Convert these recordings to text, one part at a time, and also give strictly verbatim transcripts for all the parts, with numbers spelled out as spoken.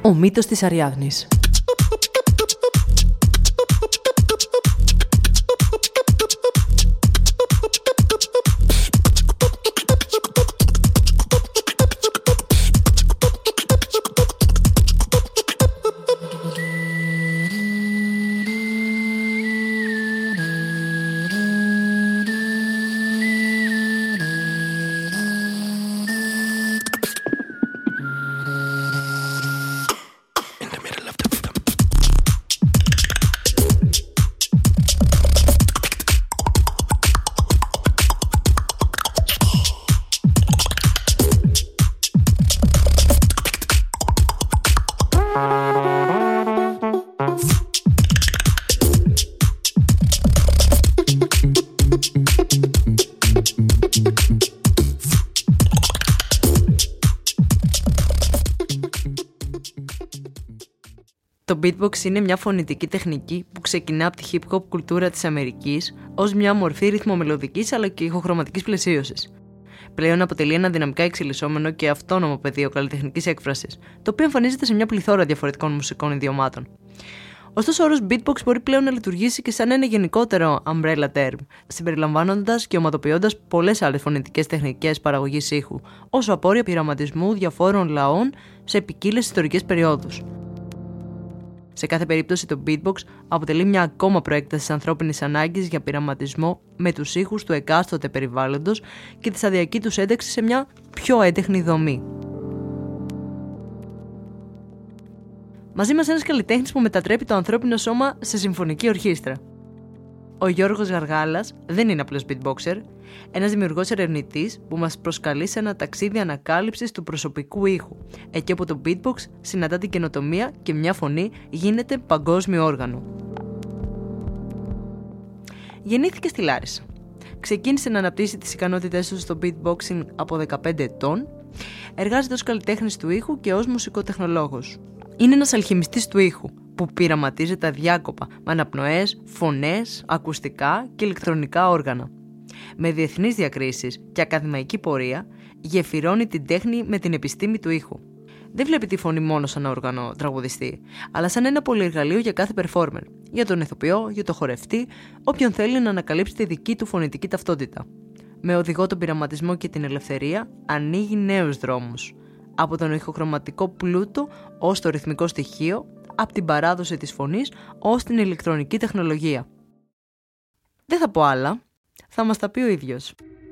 Ο μύθος της Αριάδνης. Το beatbox είναι μια φωνητική τεχνική που ξεκινά από τη hip-hop κουλτούρα της Αμερικής ως μια μορφή ρυθμομελωδικής αλλά και ηχοχρωματικής πλαισίωσης. Πλέον αποτελεί ένα δυναμικά εξελισσόμενο και αυτόνομο πεδίο καλλιτεχνικής έκφρασης, το οποίο εμφανίζεται σε μια πληθώρα διαφορετικών μουσικών ιδιωμάτων. Ωστόσο, ο όρος beatbox μπορεί πλέον να λειτουργήσει και σαν ένα γενικότερο umbrella term, συμπεριλαμβάνοντας και ομαδοποιώντας πολλές άλλες φωνητικές τεχνικές παραγωγής ήχου, ως απόρρια πειραματισμού διαφόρων λαών σε ποικίλες ιστορικές περιόδους. Σε κάθε περίπτωση, το beatbox αποτελεί μια ακόμα προέκταση της ανθρώπινης ανάγκης για πειραματισμό με τους ήχους του εκάστοτε περιβάλλοντος και τη σταδιακή τους ένταξη σε μια πιο έντεχνη δομή. Μαζί μας ένας καλλιτέχνης που μετατρέπει το ανθρώπινο σώμα σε συμφωνική ορχήστρα. Ο Γιώργος Γαργάλας δεν είναι απλός beatboxer, ένας δημιουργός ερευνητής που μας προσκαλεί σε ένα ταξίδι ανακάλυψης του προσωπικού ήχου, εκεί όπου το beatbox συναντά την καινοτομία και μια φωνή γίνεται παγκόσμιο όργανο. Γεννήθηκε στη Λάρισα. Ξεκίνησε να αναπτύσσει τις ικανότητές του στο beatboxing από δεκαπέντε ετών, εργάζεται ως καλλιτέχνης του ήχου και ως μουσικοτεχνολόγος. Είναι ένας αλχημιστής του ήχου που πειραματίζεται αδιάκοπα με αναπνοές, φωνές, ακουστικά και ηλεκτρονικά όργανα. Με διεθνείς διακρίσεις και ακαδημαϊκή πορεία, γεφυρώνει την τέχνη με την επιστήμη του ήχου. Δεν βλέπει τη φωνή μόνο σαν όργανο τραγουδιστή, αλλά σαν ένα πολυεργαλείο για κάθε performer, για τον ηθοποιό, για τον χορευτή, όποιον θέλει να ανακαλύψει τη δική του φωνητική ταυτότητα. Με οδηγό τον πειραματισμό και την ελευθερία, ανοίγει νέους δρόμους. Από τον ηχοχρωματικό πλούτο ως το ρυθμικό στοιχείο, από την παράδοση της φωνής ως την ηλεκτρονική τεχνολογία. Δεν θα πω άλλα, θα μας τα πει ο ίδιος.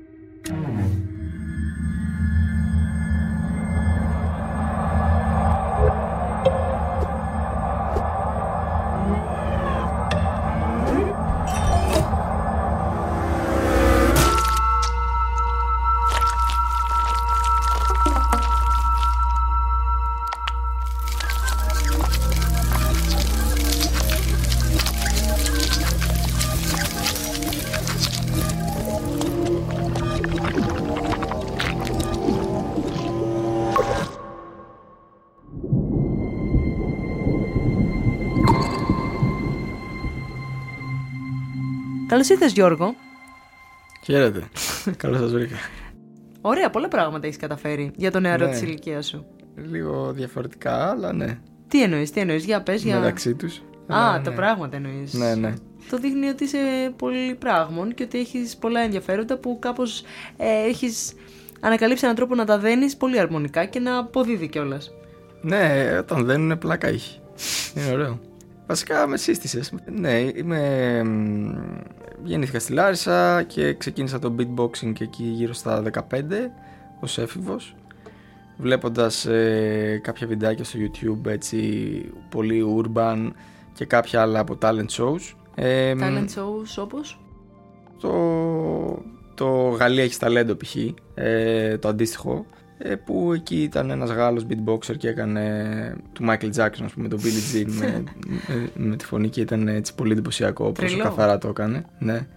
Καλώς ήρθες, Γιώργο. Χαίρετε. Καλώς σας βρήκα. Ωραία, πολλά πράγματα έχεις καταφέρει για το νεαρό ναι. της ηλικίας σου. Λίγο διαφορετικά, αλλά ναι. Τι εννοείς, τι εννοείς, για πες για... Μεταξύ τους. Α, αλλά, τα ναι. πράγματα εννοείς. Ναι, ναι. Το δείχνει ότι είσαι πολύ πράγμων και ότι έχεις πολλά ενδιαφέροντα που κάπως ε, έχεις ανακαλύψει έναν τρόπο να τα δένεις πολύ αρμονικά και να αποδίδει κιόλας. Ναι, όταν δένουνε πλάκα έχει. Είναι ωραίο. Βασικά με σύστησες. Ναι, είμαι... γεννήθηκα στη Λάρισα και ξεκίνησα το beatboxing και εκεί γύρω στα δεκαπέντε ως έφηβος, βλέποντας ε, κάποια βιντεάκια στο YouTube, έτσι πολύ urban και κάποια άλλα από talent shows. Ε, talent shows όπως? Το, το Γαλλία έχει ταλέντο π.χ. Ε, το αντίστοιχο, ε, που εκεί ήταν ένας Γάλλος beatboxer και έκανε του Michael Jackson, ας πούμε, τον Billie Jean με, με, με τη φωνή και ήταν έτσι πολύ εντυπωσιακό, πόσο καθαρά το έκανε. Ναι.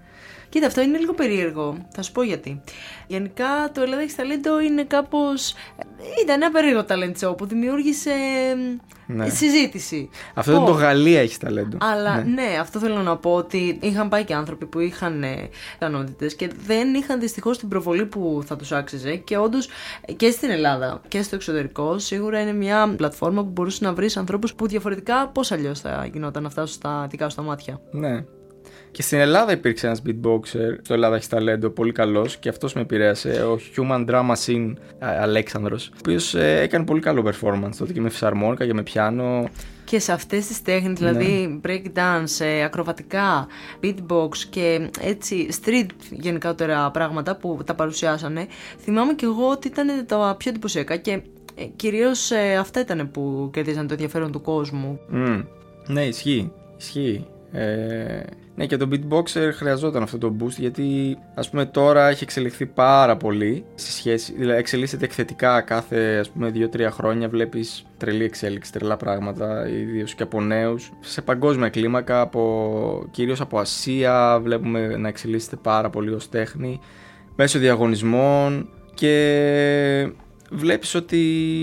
Κοίτα, αυτό είναι λίγο περίεργο. Θα σου πω γιατί. Γενικά το Ελλάδα έχει ταλέντο είναι κάπως. Ήταν ένα περίεργο talent show που δημιούργησε ναι. συζήτηση. Αυτό δεν είναι το Γαλλία έχει ταλέντο. Αλλά ναι. ναι, αυτό θέλω να πω ότι είχαν πάει και άνθρωποι που είχαν ικανότητες και δεν είχαν δυστυχώς την προβολή που θα τους άξιζε. Και όντως και στην Ελλάδα και στο εξωτερικό σίγουρα είναι μια πλατφόρμα που μπορούσε να βρει ανθρώπους που διαφορετικά πώς αλλιώς θα γινόταν αυτά στα δικά σου τα μάτια. Ναι. Και στην Ελλάδα υπήρξε ένας beatboxer, στο Ελλάδα έχει ταλέντο, πολύ καλός και αυτός με επηρέασε, ο Human Drama Scene Αλέξανδρος, ο οποίος ε, έκανε πολύ καλό performance τότε και με φυσαρμόνικα και με πιάνο. Και σε αυτές τις τέχνες, δηλαδή ναι. break dance, ακροβατικά, beatbox και έτσι street γενικότερα πράγματα που τα παρουσιάσανε, θυμάμαι και εγώ ότι ήταν τα πιο εντυπωσιακά και ε, κυρίως ε, αυτά ήταν που κερδίζαν το ενδιαφέρον του κόσμου. Mm. Ναι, ισχύει, ισχύει. Ε... Ναι, και το beatboxer χρειαζόταν αυτό το boost γιατί ας πούμε τώρα έχει εξελιχθεί πάρα πολύ σε σχέση, δηλαδή εξελίσσεται εκθετικά κάθε ας πούμε δύο τρία χρόνια, βλέπεις τρελή εξέλιξη, τρελά πράγματα, ιδίως και από νέους σε παγκόσμια κλίμακα, από, κυρίως από Ασία βλέπουμε να εξελίσσεται πάρα πολύ ως τέχνη μέσω διαγωνισμών και βλέπεις ότι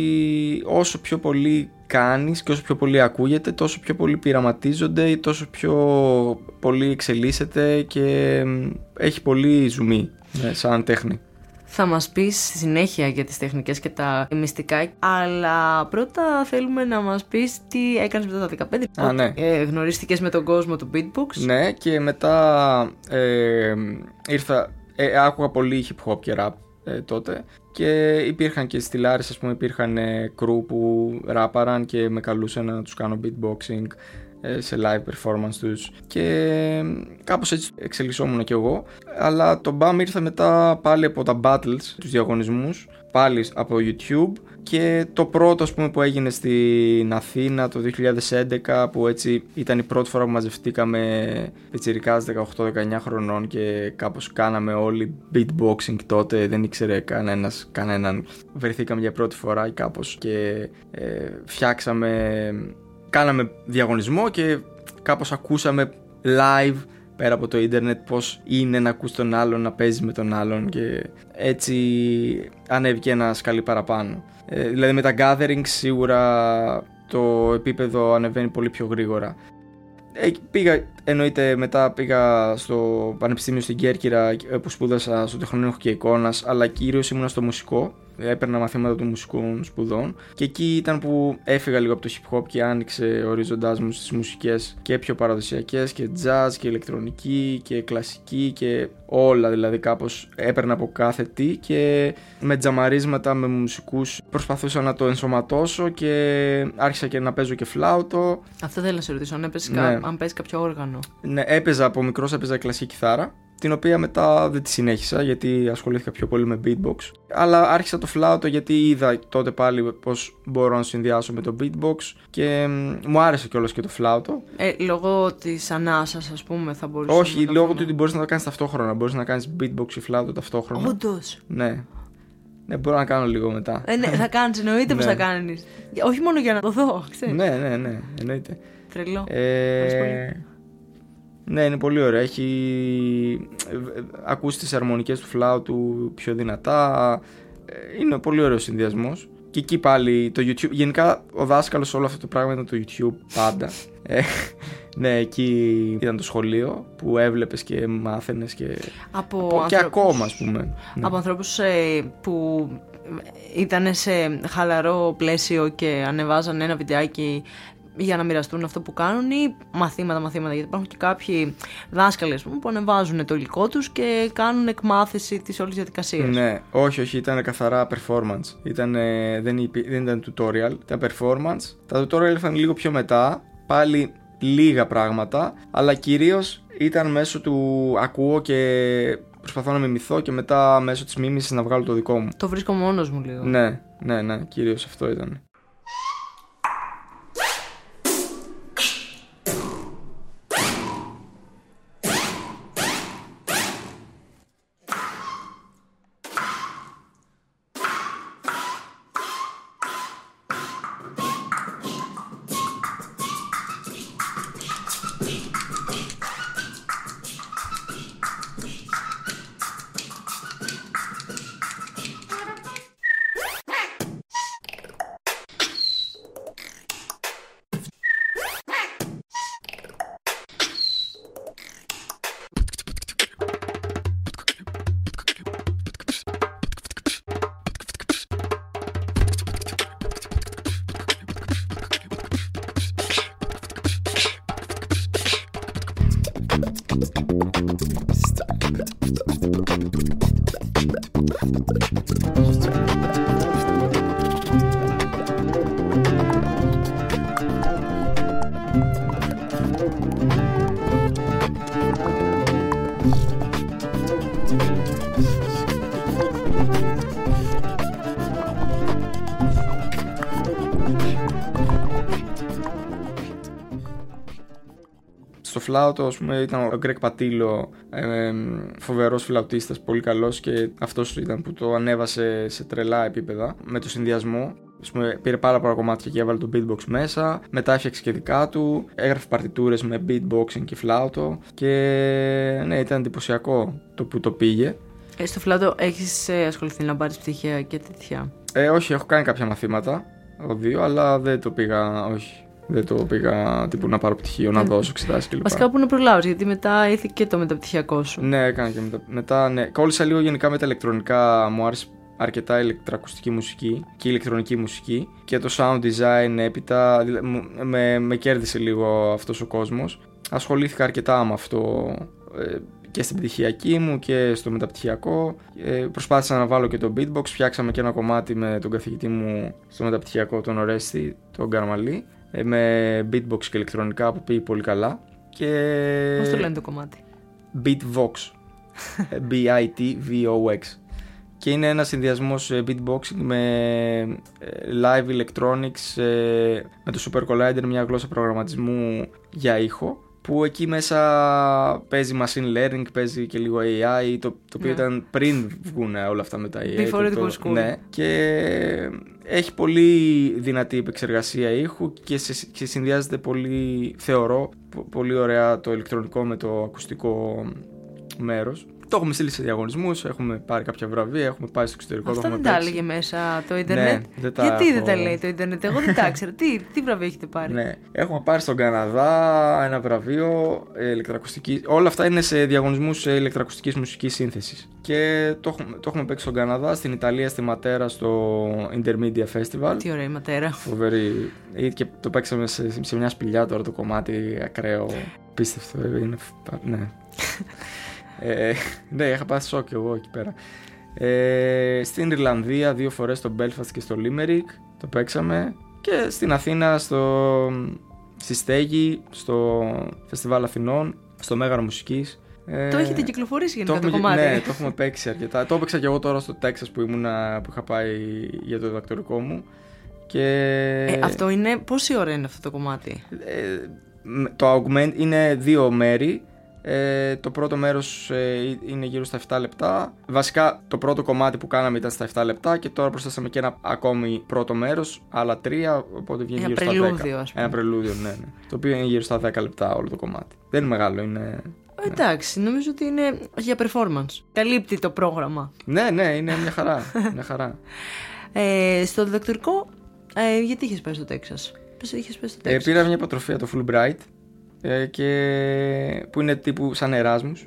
όσο πιο πολύ κάνεις και όσο πιο πολύ ακούγεται τόσο πιο πολύ πειραματίζονται, τόσο πιο πολύ εξελίσσεται και έχει πολύ ζουμί ναι, σαν τέχνη. Θα μας πεις στη συνέχεια για τις τεχνικές και τα μυστικά, αλλά πρώτα θέλουμε να μας πεις τι έκανες μετά τα δεκαπέντε. Α, ναι. ε, γνωρίστηκες με τον κόσμο του beatbox. Ναι, και μετά ε, ήρθα, ε, άκουγα πολύ hip hop και rap ε, τότε και υπήρχαν και στη Λάρισα, ας πούμε, υπήρχαν κρου που ράπαραν και με καλούσαν να τους κάνω beatboxing ε, σε live performance τους και κάπως έτσι εξελισσόμουν κι εγώ, αλλά το μπαμ ήρθε μετά πάλι από τα battles, τους διαγωνισμούς, πάλι από YouTube και το πρώτο ας πούμε που έγινε στην Αθήνα το δύο χιλιάδες έντεκα που έτσι ήταν η πρώτη φορά που μαζευτήκαμε πιτσιρικάς δεκαοκτώ δεκαεννιά χρονών και κάπως κάναμε όλοι beatboxing τότε, δεν ήξερε κανένας κανέναν, βρεθήκαμε για πρώτη φορά κάπως και ε, φτιάξαμε, κάναμε διαγωνισμό και κάπως ακούσαμε live πέρα από το ίντερνετ πώς είναι να ακούς τον άλλον, να παίζεις με τον άλλον και έτσι ανέβηκε ένα σκαλί παραπάνω. Ε, δηλαδή με τα gatherings σίγουρα το επίπεδο ανεβαίνει πολύ πιο γρήγορα. Ε, πήγα, εννοείται μετά πήγα στο Πανεπιστήμιο στην Κέρκυρα που σπούδασα στο τεχνολόγιο και εικόνας, αλλά κυρίως ήμουνα στο μουσικό. Έπαιρνα μαθήματα των μουσικών σπουδών και εκεί ήταν που έφυγα λίγο από το hip hop και άνοιξε ο ορίζοντάς μου στις μουσικές και πιο παραδοσιακές και jazz και ηλεκτρονική και κλασική και όλα, δηλαδή κάπως έπαιρνα από κάθε τι και με τζαμαρίσματα με μουσικούς προσπαθούσα να το ενσωματώσω και άρχισα και να παίζω και φλάουτο. Αυτό θέλω να σε ρωτήσω, αν, έπαιζες, ναι. αν παίζεις κάποιο όργανο. Ναι, έπαιζα από μικρός, έπαιζα κλασική κιθάρα, την οποία μετά δεν τη συνέχισα γιατί ασχολήθηκα πιο πολύ με beatbox. Αλλά άρχισα το φλάουτο γιατί είδα τότε πάλι πώς μπορώ να συνδυάσω με το beatbox και μου άρεσε κιόλας και το φλάουτο. Ε, λόγω της ανάσας, ας πούμε, θα μπορούσε. Όχι, λόγω του ότι μπορείς να το κάνεις ταυτόχρονα. Μπορείς να κάνεις beatbox και φλάουτο ταυτόχρονα. Όντως. Ναι. Ναι, μπορώ να κάνω λίγο μετά. Ε, ναι, θα κάνεις, εννοείται πως θα κάνεις. Όχι μόνο για να το δω, ξέρεις. Ναι, ναι, ναι, εννοείται. Τρελό. Ε... Ναι, είναι πολύ ωραίο. Έχει ακούσει τις αρμονικές του φλάουτου πιο δυνατά. Είναι πολύ ωραίος συνδυασμός. Και εκεί πάλι το YouTube. Γενικά ο δάσκαλος όλο αυτό το πράγμα ήταν το YouTube πάντα. ε, ναι, εκεί ήταν το σχολείο που έβλεπες και μάθαινες και, από από, ανθρώπους, και ακόμα ας πούμε. Από ναι. ανθρώπους ε, που ήταν σε χαλαρό πλαίσιο και ανεβάζαν ένα βιντεάκι για να μοιραστούν αυτό που κάνουν ή μαθήματα, μαθήματα, γιατί υπάρχουν και κάποιοι δάσκαλοι που ανεβάζουν το υλικό τους και κάνουν εκμάθηση της όλης διαδικασίας. Ναι, όχι, όχι, ήταν καθαρά performance. Ήταν, δεν, δεν ήταν tutorial, ήταν performance. Τα tutorial ήρθαν λίγο πιο μετά, πάλι λίγα πράγματα, αλλά κυρίως ήταν μέσω του ακούω και προσπαθώ να μιμηθώ και μετά μέσω της μίμησης να βγάλω το δικό μου. Το βρίσκω μόνος μου λίγο. Ναι, ναι, ναι, κυρίως αυτό ήταν. φλάουτο, ας πούμε, ήταν ο Γκρέγκ Πατήλο, ε, φοβερός φλαουτίστας, πολύ καλός, και αυτός ήταν που το ανέβασε σε τρελά επίπεδα με το συνδυασμό. Ας πούμε, πήρε πάρα πολλά κομμάτια και έβαλε το beatbox μέσα. Μετά έφτιαξε και δικά του. Έγραφε παρτιτούρες με beatboxing και φλάουτο. Και ναι, ήταν εντυπωσιακό το που το πήγε. Ε, στο φλάουτο έχεις ε, ασχοληθεί να πάρεις πτυχία και τέτοια? Ε, όχι, έχω κάνει κάποια μαθήματα, δύο, αλλά δεν το πήγα, όχι. Δεν το πήγα τύπου να πάρω πτυχίο, να δώσω εξετάσεις κλπ. Βασικά που να προλάβεις, γιατί μετά ήρθε και το μεταπτυχιακό σου. Ναι, έκανα και μετά. μετά ναι. Κόλλησα λίγο γενικά με τα ηλεκτρονικά, μου άρεσε αρκετά ηλεκτροακουστική μουσική και ηλεκτρονική μουσική, και το sound design έπειτα με, με κέρδισε λίγο αυτός ο κόσμος. Ασχολήθηκα αρκετά με αυτό ε, και στην πτυχιακή μου και στο μεταπτυχιακό. Ε, προσπάθησα να βάλω και το beatbox, φτιάξαμε και ένα κομμάτι με τον καθηγητή μου στο μεταπτυχιακό, τον Ορέστη, τον Καρμαλή, ε, με beatbox και ηλεκτρονικά που πήγε πολύ καλά. Και... Πώς το λένε το κομμάτι? Beatvox. B-I-T-V-O-X. Και είναι ένας συνδυασμός beatboxing με live electronics, με το Super Collider, μια γλώσσα προγραμματισμού για ήχο, που εκεί μέσα παίζει machine learning, παίζει και λίγο έι άι, το, το οποίο yeah. ήταν πριν βγουν όλα αυτά με τα έι άι. Before it was cool. Ναι, και έχει πολύ δυνατή επεξεργασία ήχου και, σε, και συνδυάζεται πολύ, θεωρώ, πολύ ωραία το ηλεκτρονικό με το ακουστικό μέρος. Το έχουμε στείλει σε διαγωνισμούς, έχουμε πάρει κάποια βραβεία, έχουμε πάει στο εξωτερικό. Αυτά δεν τα έλεγε μέσα το ίντερνετ. Ναι, δεν τα Γιατί έχω... δεν τα λέει το ίντερνετ? Εγώ δεν τα ήξερα. τι, τι βραβεία έχετε πάρει? Ναι, έχουμε πάρει στον Καναδά ένα βραβείο ηλεκτροακουστική. Όλα αυτά είναι σε διαγωνισμούς ηλεκτροακουστικής μουσικής σύνθεσης. Και το έχουμε, το έχουμε παίξει στον Καναδά, στην Ιταλία, στη Ματέρα, στο Intermedia Festival. Τι ωραία η Ματέρα. Φοβερή. Και το παίξαμε σε, σε μια σπηλιά τώρα το κομμάτι, ακραίο. Πίστευτο. Είναι... ναι. Ε, ναι, είχα πάθει σοκ εγώ εκεί πέρα. Ε, στην Ιρλανδία δύο φορές, στο Belfast και στο Limerick το παίξαμε, και στην Αθήνα στο, στη Στέγη, στο Φεστιβάλ Αθηνών, στο Μέγαρο Μουσικής. Ε, το έχετε κυκλοφορήσει γενικά το, το κομμάτι? Ναι, το έχουμε παίξει αρκετά. Το έπαιξα και εγώ τώρα στο Τέξας που, ήμουνα, που είχα πάει για το διδακτορικό μου. Και... Ε, αυτό είναι, πόση ώρα είναι αυτό το κομμάτι? Ε, το Augment είναι δύο μέρη. Ε, το πρώτο μέρος ε, είναι γύρω στα επτά λεπτά. Βασικά το πρώτο κομμάτι που κάναμε ήταν στα επτά λεπτά, και τώρα προσθέσαμε και ένα ακόμη πρώτο μέρος, άλλα τρία, οπότε βγαίνει ένα γύρω πρελούδιο, στα δέκα. Ας πούμε. Ένα πρελούδιο, ναι, ναι. Το οποίο είναι γύρω στα δέκα λεπτά όλο το κομμάτι. Δεν είναι μεγάλο, είναι... Εντάξει, ναι. Νομίζω ότι είναι για performance. Καλύπτει το πρόγραμμα. Ναι, ναι, είναι μια χαρά. μια χαρά. Ε, στο διδακτορικό, ε, γιατί είχες πάει στο Τέξας? Πώς είχες πάει στο Τέξας? Ε, πήρα μια υποτροφία, το Fulbright, και... που είναι τύπου σαν Εράσμους,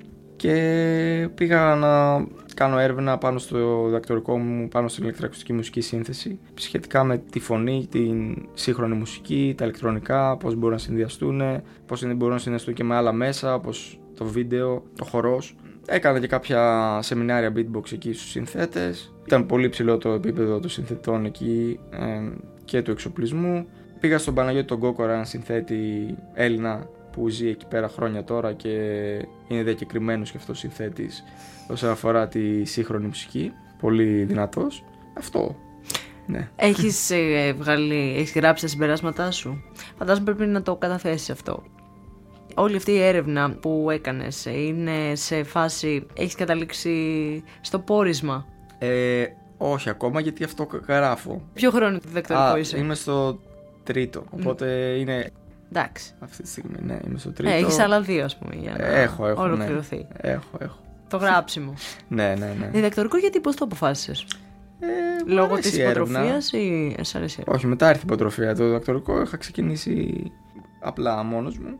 και πήγα να κάνω έρευνα πάνω στο διδακτορικό μου, πάνω στην ηλεκτροακουστική μουσική σύνθεση, σχετικά με τη φωνή, την σύγχρονη μουσική, τα ηλεκτρονικά, πώς μπορούν να συνδυαστούν, πώς μπορούν να συνδυαστούν και με άλλα μέσα, όπως το βίντεο, το χορός. Έκανα και κάποια σεμινάρια beatbox εκεί στους συνθέτες. Ήταν πολύ ψηλό το επίπεδο των συνθετών εκεί ε, και του εξοπλισμού. Πήγα στον Παναγιώτη τον Κόκορα, έναν συνθέτη Έλληνα που ζει εκεί πέρα χρόνια τώρα και είναι διακεκριμένος και αυτός συνθέτης όσον αφορά τη σύγχρονη μουσική. Πολύ δυνατός. Αυτό. Ναι. Έχεις, ε, βγάλει, έχεις γράψει τα συμπεράσματά σου? Φαντάζομαι πρέπει να το καταθέσεις αυτό. Όλη αυτή η έρευνα που έκανες είναι σε φάση, έχεις καταλήξει στο πόρισμα? Ε, όχι ακόμα, γιατί αυτό γράφω. Ποιο χρόνο διδακτορικό είσαι? Είμαι στο τρίτο, οπότε mm. είναι... Εντάξει. Αυτή τη στιγμή, ναι, είμαι στο τρίτο. Ε, έχεις άλλα δύο, ας πούμε, για να έχω, έχω, ολοκληρωθεί. Ναι. Έχω, έχω. Το γράψιμο. ναι, ναι, ναι. Διδακτορικό, γιατί, πώς το αποφάσισες? Ε, Λόγω της υποτροφίας ή σ' αρέσει? Όχι, μετά ήρθε η υποτροφία. Το διδακτορικό είχα ξεκινήσει απλά μόνος μου.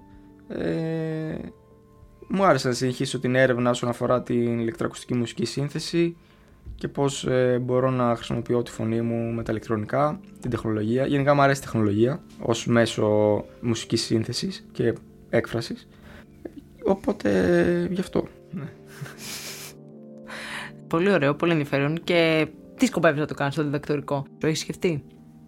Ε, μου άρεσε να συνεχίσω την έρευνα όσον αφορά την ηλεκτροακουστική μουσική σύνθεση και πώς ε, μπορώ να χρησιμοποιώ τη φωνή μου με τα ηλεκτρονικά, την τεχνολογία. Γενικά μου αρέσει η τεχνολογία ως μέσο μουσικής σύνθεσης και έκφρασης. Οπότε γι' αυτό. Ναι. Πολύ ωραίο, πολύ ενδιαφέρον. Και τι σκοπεύεις να το κάνεις στο διδακτορικό? Το έχεις σκεφτεί?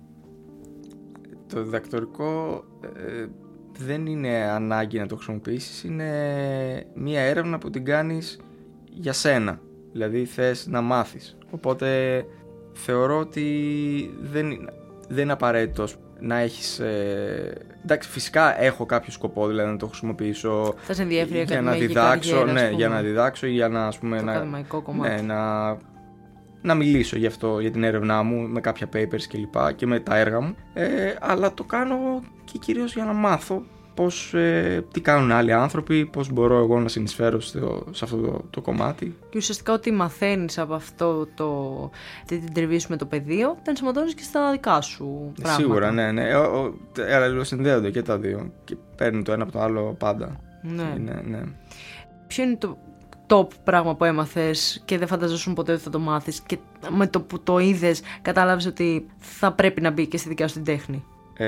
Το διδακτορικό ε, δεν είναι ανάγκη να το χρησιμοποιήσεις. Είναι μία έρευνα που την κάνεις για σένα. Δηλαδή θες να μάθεις. Οπότε θεωρώ ότι δεν, δεν είναι απαραίτητο να έχεις... Ε, εντάξει, φυσικά έχω κάποιο σκοπό, δηλαδή να το χρησιμοποιήσω θα σε ενδιαφέρει για να διδάξω, καριέρα, ναι, για να διδάξω ή για να, ας πούμε, το να, ακαδημαϊκό κομμάτι. Ναι, να, να μιλήσω γι' αυτό, για την έρευνά μου, με κάποια papers και λοιπά και με τα έργα μου, ε, αλλά το κάνω και κυρίως για να μάθω πώς, ε, τι κάνουν άλλοι άνθρωποι, πώς μπορώ εγώ να συνεισφέρω στο, σε αυτό το, το κομμάτι. Και ουσιαστικά ό,τι μαθαίνεις από αυτό το, την τριβή σου με το πεδίο, τα ενσωματώνεις και στα δικά σου πράγματα. Σίγουρα, ναι, ναι. Αλλά συνδέονται και τα δύο και παίρνει το ένα από το άλλο πάντα. Ναι. Είναι, ναι. Ποιο είναι το top πράγμα που έμαθες και δεν φανταζόσουν ποτέ ότι θα το μάθεις και με το που το είδες κατάλαβες ότι θα πρέπει να μπει και στη δικιά σου την τέχνη?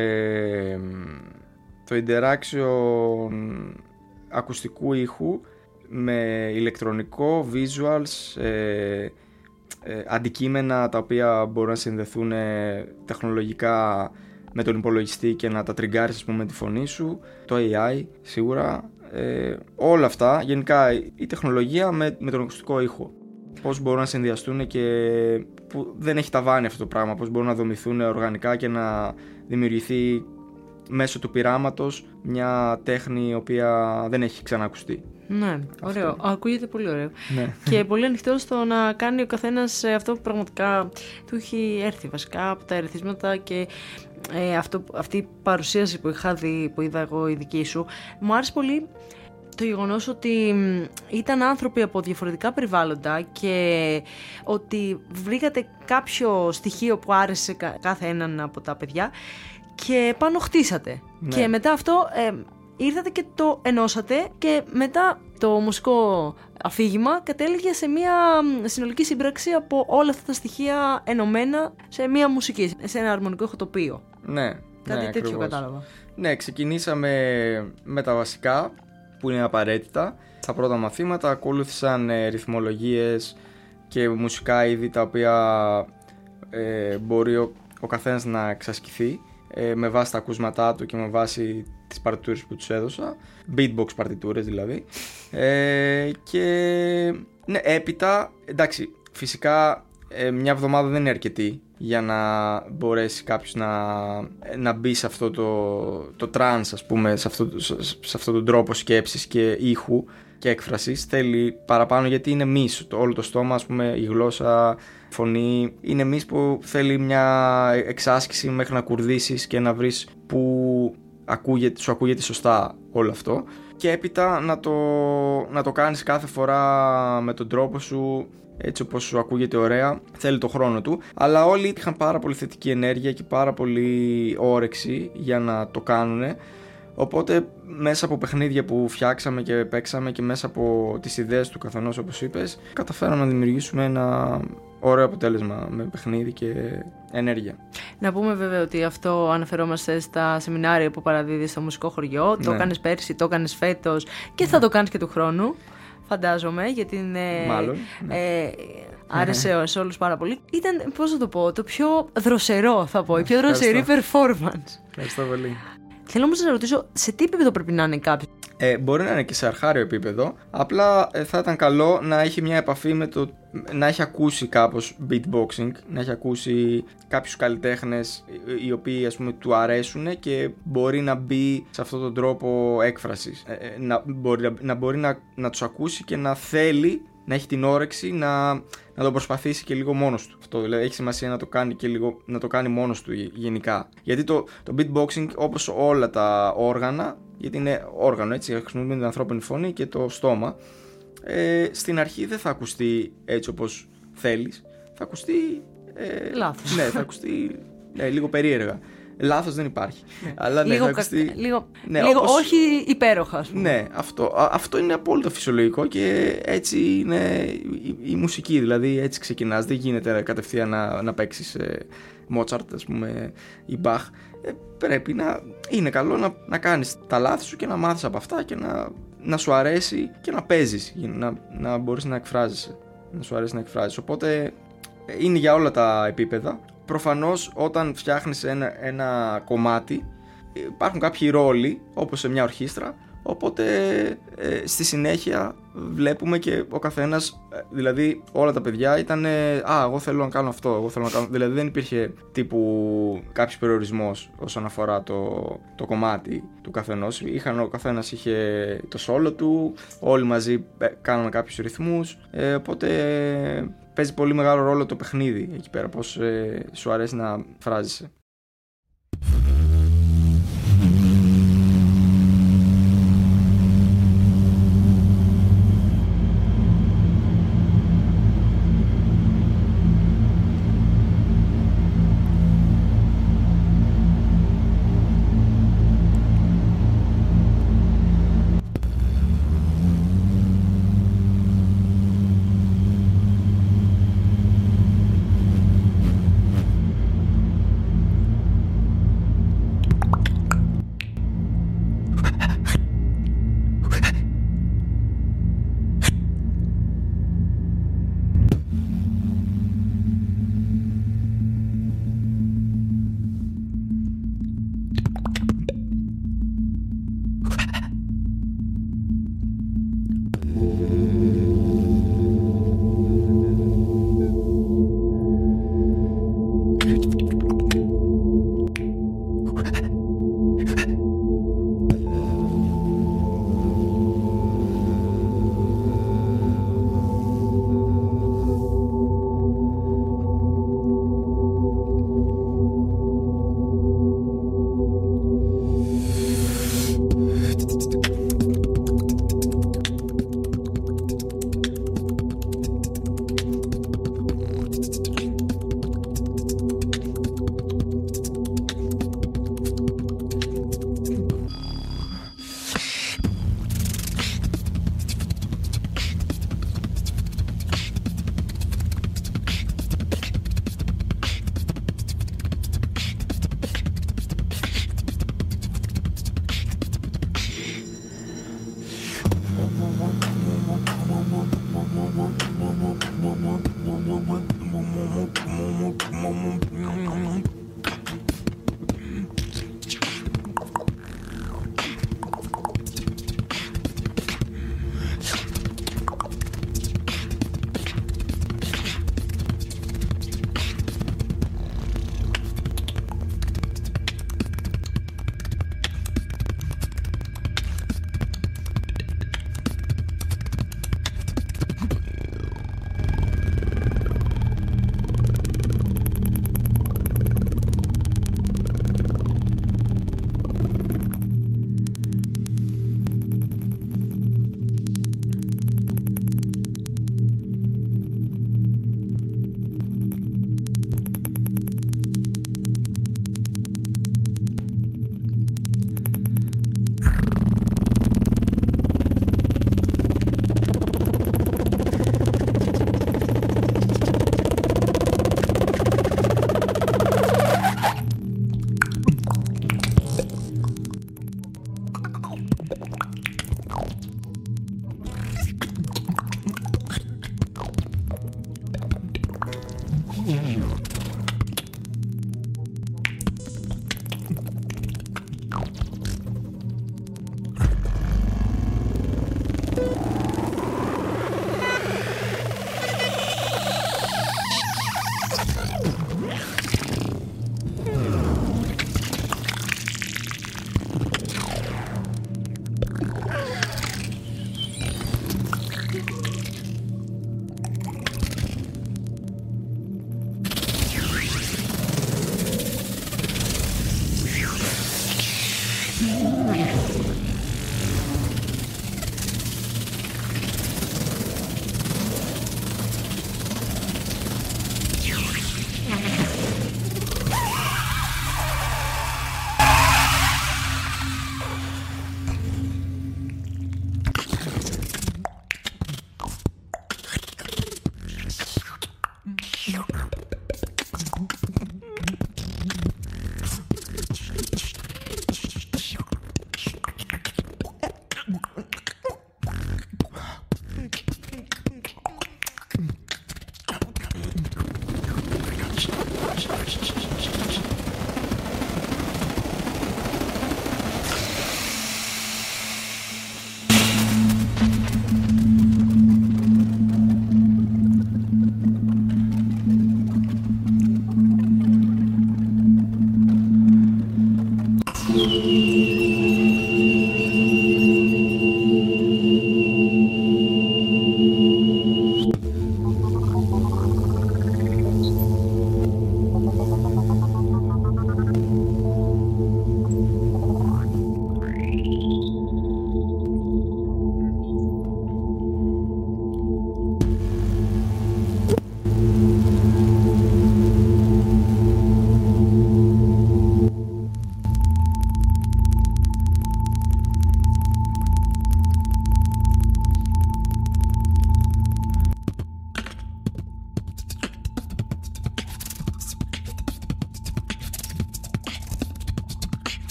Ε, το interaction ακουστικού ήχου με ηλεκτρονικό, visuals, ε, ε, αντικείμενα τα οποία μπορούν να συνδεθούν τεχνολογικά με τον υπολογιστή και να τα τριγκάρεις, ας πούμε, με τη φωνή σου, το έι άι σίγουρα, ε, όλα αυτά, γενικά η τεχνολογία με, με τον ακουστικό ήχο, πώς μπορούν να συνδυαστούν και που δεν έχει ταβάνι αυτό το πράγμα, πώς μπορούν να δομηθούν οργανικά και να δημιουργηθεί μέσω του πειράματος μια τέχνη η οποία δεν έχει ξανακουστεί. Ναι, ωραίο. Αυτό. Ακούγεται πολύ ωραίο. Ναι. Και πολύ ανοιχτό στο να κάνει ο καθένας αυτό που πραγματικά του έχει έρθει βασικά από τα ερεθίσματα και ε, αυτό, αυτή η παρουσίαση που είχα δει, που είδα εγώ η δική σου, μου άρεσε πολύ το γεγονός ότι ήταν άνθρωποι από διαφορετικά περιβάλλοντα και ότι βρήκατε κάποιο στοιχείο που άρεσε κάθε έναν από τα παιδιά και πάνω χτίσατε. Ναι. Και μετά αυτό ε, ήρθατε και το ενώσατε και μετά το μουσικό αφήγημα κατέληγε σε μια συνολική σύμπραξη από όλα αυτά τα στοιχεία ενωμένα σε μια μουσική, σε ένα αρμονικό ηχοτοπίο. Ναι, κάτι ναι, τέτοιο ακριβώς. κατάλαβα. Ναι, ξεκινήσαμε με τα βασικά που είναι απαραίτητα. Στα πρώτα μαθήματα ακολούθησαν ε, ρυθμολογίες και μουσικά είδη τα οποία ε, μπορεί ο, ο καθένας να εξασκηθεί ε, με βάση τα ακούσματά του και με βάση τις παρτιτούρες που τους έδωσα, beatbox παρτιτούρες δηλαδή, ε, και ναι, έπειτα, εντάξει, φυσικά ε, μια εβδομάδα δεν είναι αρκετή για να μπορέσει κάποιος να, να μπει σε αυτό το, το trance, ας πούμε, σε αυτό, σε, σε αυτόν τον τρόπο σκέψης και ήχου και έκφρασης. Θέλει παραπάνω γιατί είναι μυς, το, όλο το στόμα, ας πούμε, η γλώσσα, φωνή, είναι μυς που θέλει μια εξάσκηση μέχρι να κουρδίσεις και να βρεις που ακούγεται, σου ακούγεται σωστά όλο αυτό και έπειτα να το, να το κάνεις κάθε φορά με τον τρόπο σου, έτσι όπως σου ακούγεται ωραία. Θέλει το χρόνο του, αλλά όλοι είχαν πάρα πολύ θετική ενέργεια και πάρα πολύ όρεξη για να το κάνουν, οπότε μέσα από παιχνίδια που φτιάξαμε και παίξαμε και μέσα από τις ιδέες του καθενός, όπως είπες, καταφέραμε να δημιουργήσουμε ένα ωραίο αποτέλεσμα με παιχνίδι και ενέργεια. Να πούμε βέβαια ότι αυτό αναφερόμαστε στα σεμινάρια που παραδίδεις στο μουσικό χωριό. Ναι. Το έκανες πέρσι, το έκανες φέτος και ναι. θα το κάνεις και του χρόνου, φαντάζομαι, γιατί είναι... Μάλλον, ναι. ε, άρεσε σε όλους πάρα πολύ. Ήταν, πώς θα το πω, το πιο δροσερό, θα πω, η πιο δροσερή performance. Ευχαριστώ πολύ. Θέλω όμως να σε ρωτήσω, σε τι επίπεδο πρέπει να είναι κάποιος? Ε, μπορεί να είναι και σε αρχάριο επίπεδο. Απλά ε, θα ήταν καλό να έχει μια επαφή με το. Να έχει ακούσει κάπως beatboxing, να έχει ακούσει κάποιους καλλιτέχνες οι οποίοι, ας πούμε, του αρέσουν και μπορεί να μπει σε αυτόν τον τρόπο έκφρασης. Ε, να μπορεί, να, μπορεί να, να τους ακούσει και να θέλει, να έχει την όρεξη να, να το προσπαθήσει και λίγο μόνος του. Αυτό δηλαδή έχει σημασία να το κάνει και λίγο, να το κάνει μόνος του γενικά. Γιατί το, το beatboxing, όπως όλα τα όργανα, γιατί είναι όργανο, έτσι, χρησιμοποιούμε την ανθρώπινη φωνή και το στόμα, ε, στην αρχή δεν θα ακουστεί έτσι όπως θέλεις, θα ακουστεί ε, λάθος. Ναι, θα ακουστεί ε, λίγο περίεργα. Λάθος δεν υπάρχει. Ναι. Αλλά, ναι, λίγο, θα ακουστεί, κα... λίγο, ναι, λίγο όπως... όχι υπέροχα, ας πούμε. Ναι, αυτό, αυτό είναι απόλυτα φυσιολογικό και έτσι είναι η, η μουσική, δηλαδή έτσι ξεκινάς. Δεν γίνεται κατευθείαν να, να παίξεις ε, Μότσαρτ, ας πούμε, ή Μπαχ. Ε, πρέπει να είναι καλό να, να κάνεις τα λάθη σου και να μάθεις από αυτά και να, να σου αρέσει και να παίζεις, να, να μπορείς να εκφράζεσαι, να σου αρέσει να εκφράζεις. Οπότε είναι για όλα τα επίπεδα. Προφανώς όταν φτιάχνεις ένα, ένα κομμάτι υπάρχουν κάποιοι ρόλοι, όπως σε μια ορχήστρα, Οπότε ε, στη συνέχεια βλέπουμε και ο καθένας, δηλαδή όλα τα παιδιά ήταν «Α, εγώ θέλω να κάνω αυτό, εγώ θέλω να κάνω...» Δηλαδή δεν υπήρχε τύπου κάποιος περιορισμός όσον αφορά το, το κομμάτι του καθενός. Είχαν, ο καθένας είχε το solo του, όλοι μαζί κάναμε κάποιους ρυθμούς, ε, οπότε παίζει πολύ μεγάλο ρόλο το παιχνίδι εκεί πέρα, πώς ε, σου αρέσει να φράζεσαι.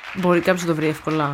Μπορεί κάποιος να το βρει εύκολα.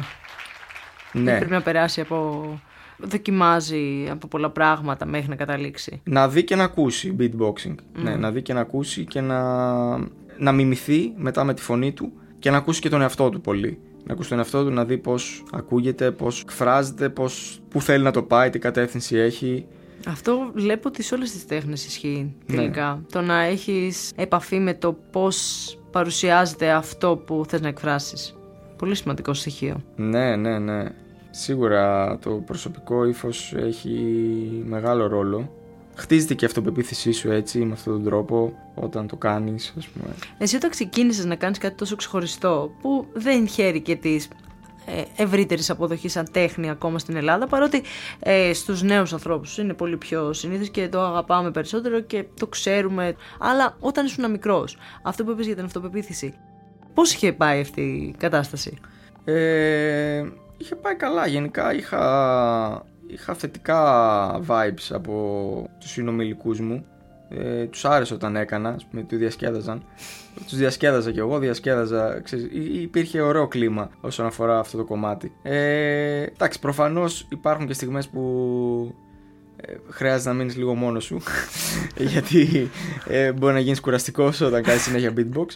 Ναι. Πρέπει να περάσει από... Δοκιμάζει από πολλά πράγματα μέχρι να καταλήξει. Να δει και να ακούσει beatboxing. Mm. Ναι, να δει και να ακούσει και να, να μιμηθεί μετά με τη φωνή του και να ακούσει και τον εαυτό του πολύ. Να ακούσει τον εαυτό του, να δει πώς ακούγεται, πώς εκφράζεται, πώς, πού θέλει να το πάει, τι κατεύθυνση έχει. Αυτό βλέπω ότι σε όλες τις τέχνες ισχύει τελικά. Ναι. Το να έχεις επαφή με το πώς παρουσιάζεται αυτό που θες να εκφράσεις. Πολύ σημαντικό στοιχείο. Ναι, ναι, ναι. Σίγουρα το προσωπικό ύφος έχει μεγάλο ρόλο. Χτίζεται και η αυτοπεποίθησή σου έτσι, με αυτόν τον τρόπο, όταν το κάνεις, ας πούμε. Εσύ όταν ξεκίνησες να κάνεις κάτι τόσο ξεχωριστό, που δεν χαίρει και της ε, ευρύτερης αποδοχής σαν τέχνη ακόμα στην Ελλάδα, παρότι ε, στους νέους ανθρώπους είναι πολύ πιο συνήθως και το αγαπάμε περισσότερο και το ξέρουμε. Αλλά όταν ήσουν μικρός, αυτό που είπες για την αυτοπεποίθηση, πώς είχε πάει αυτή η κατάσταση? Ε, είχε πάει καλά. Γενικά είχα, είχα θετικά vibes από τους συνομιλικούς μου. Ε, τους άρεσε όταν έκανα, ας πούμε, του διασκέδαζαν. Τους διασκέδαζα και εγώ, διασκέδαζα. Ξέρεις, υπήρχε ωραίο κλίμα όσον αφορά αυτό το κομμάτι. Ε, εντάξει, προφανώς υπάρχουν και στιγμές που ε, χρειάζεται να μείνεις λίγο μόνος σου. Γιατί ε, μπορεί να γίνεις κουραστικός όταν κάνεις συνέχεια beatbox.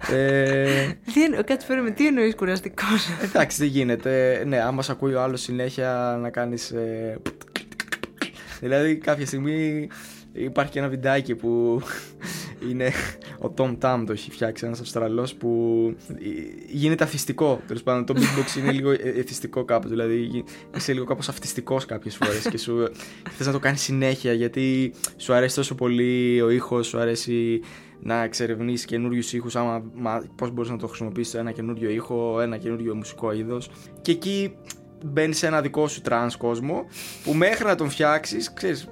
Ε, τι εννο, κάτι φέρουμε, τι εννοείς κουραστικός? Εντάξει, δεν γίνεται. Ναι, άμα σ' ακούει ο άλλος συνέχεια να κάνεις. Ε, δηλαδή, κάποια στιγμή. Υπάρχει και ένα βιντεάκι που είναι ο Tom Tam, το έχει φτιάξει ένας Αυστραλός, που γίνεται αθιστικό. Τέλος πάντων, το beatbox είναι λίγο εθιστικό κάπως. Δηλαδή είσαι λίγο κάπως αυτιστικός κάποιες φορές και σου θες να το κάνεις συνέχεια γιατί σου αρέσει τόσο πολύ ο ήχος, σου αρέσει να εξερευνήσεις καινούριους ήχους, άμα, μα, πώς μπορείς να το χρησιμοποιήσεις ένα καινούριο ήχο, ένα καινούριο μουσικό είδος. Και εκεί μπαίνεις σε ένα δικό σου τρανς κόσμο που μέχρι να τον φτιάξεις, ξέρεις.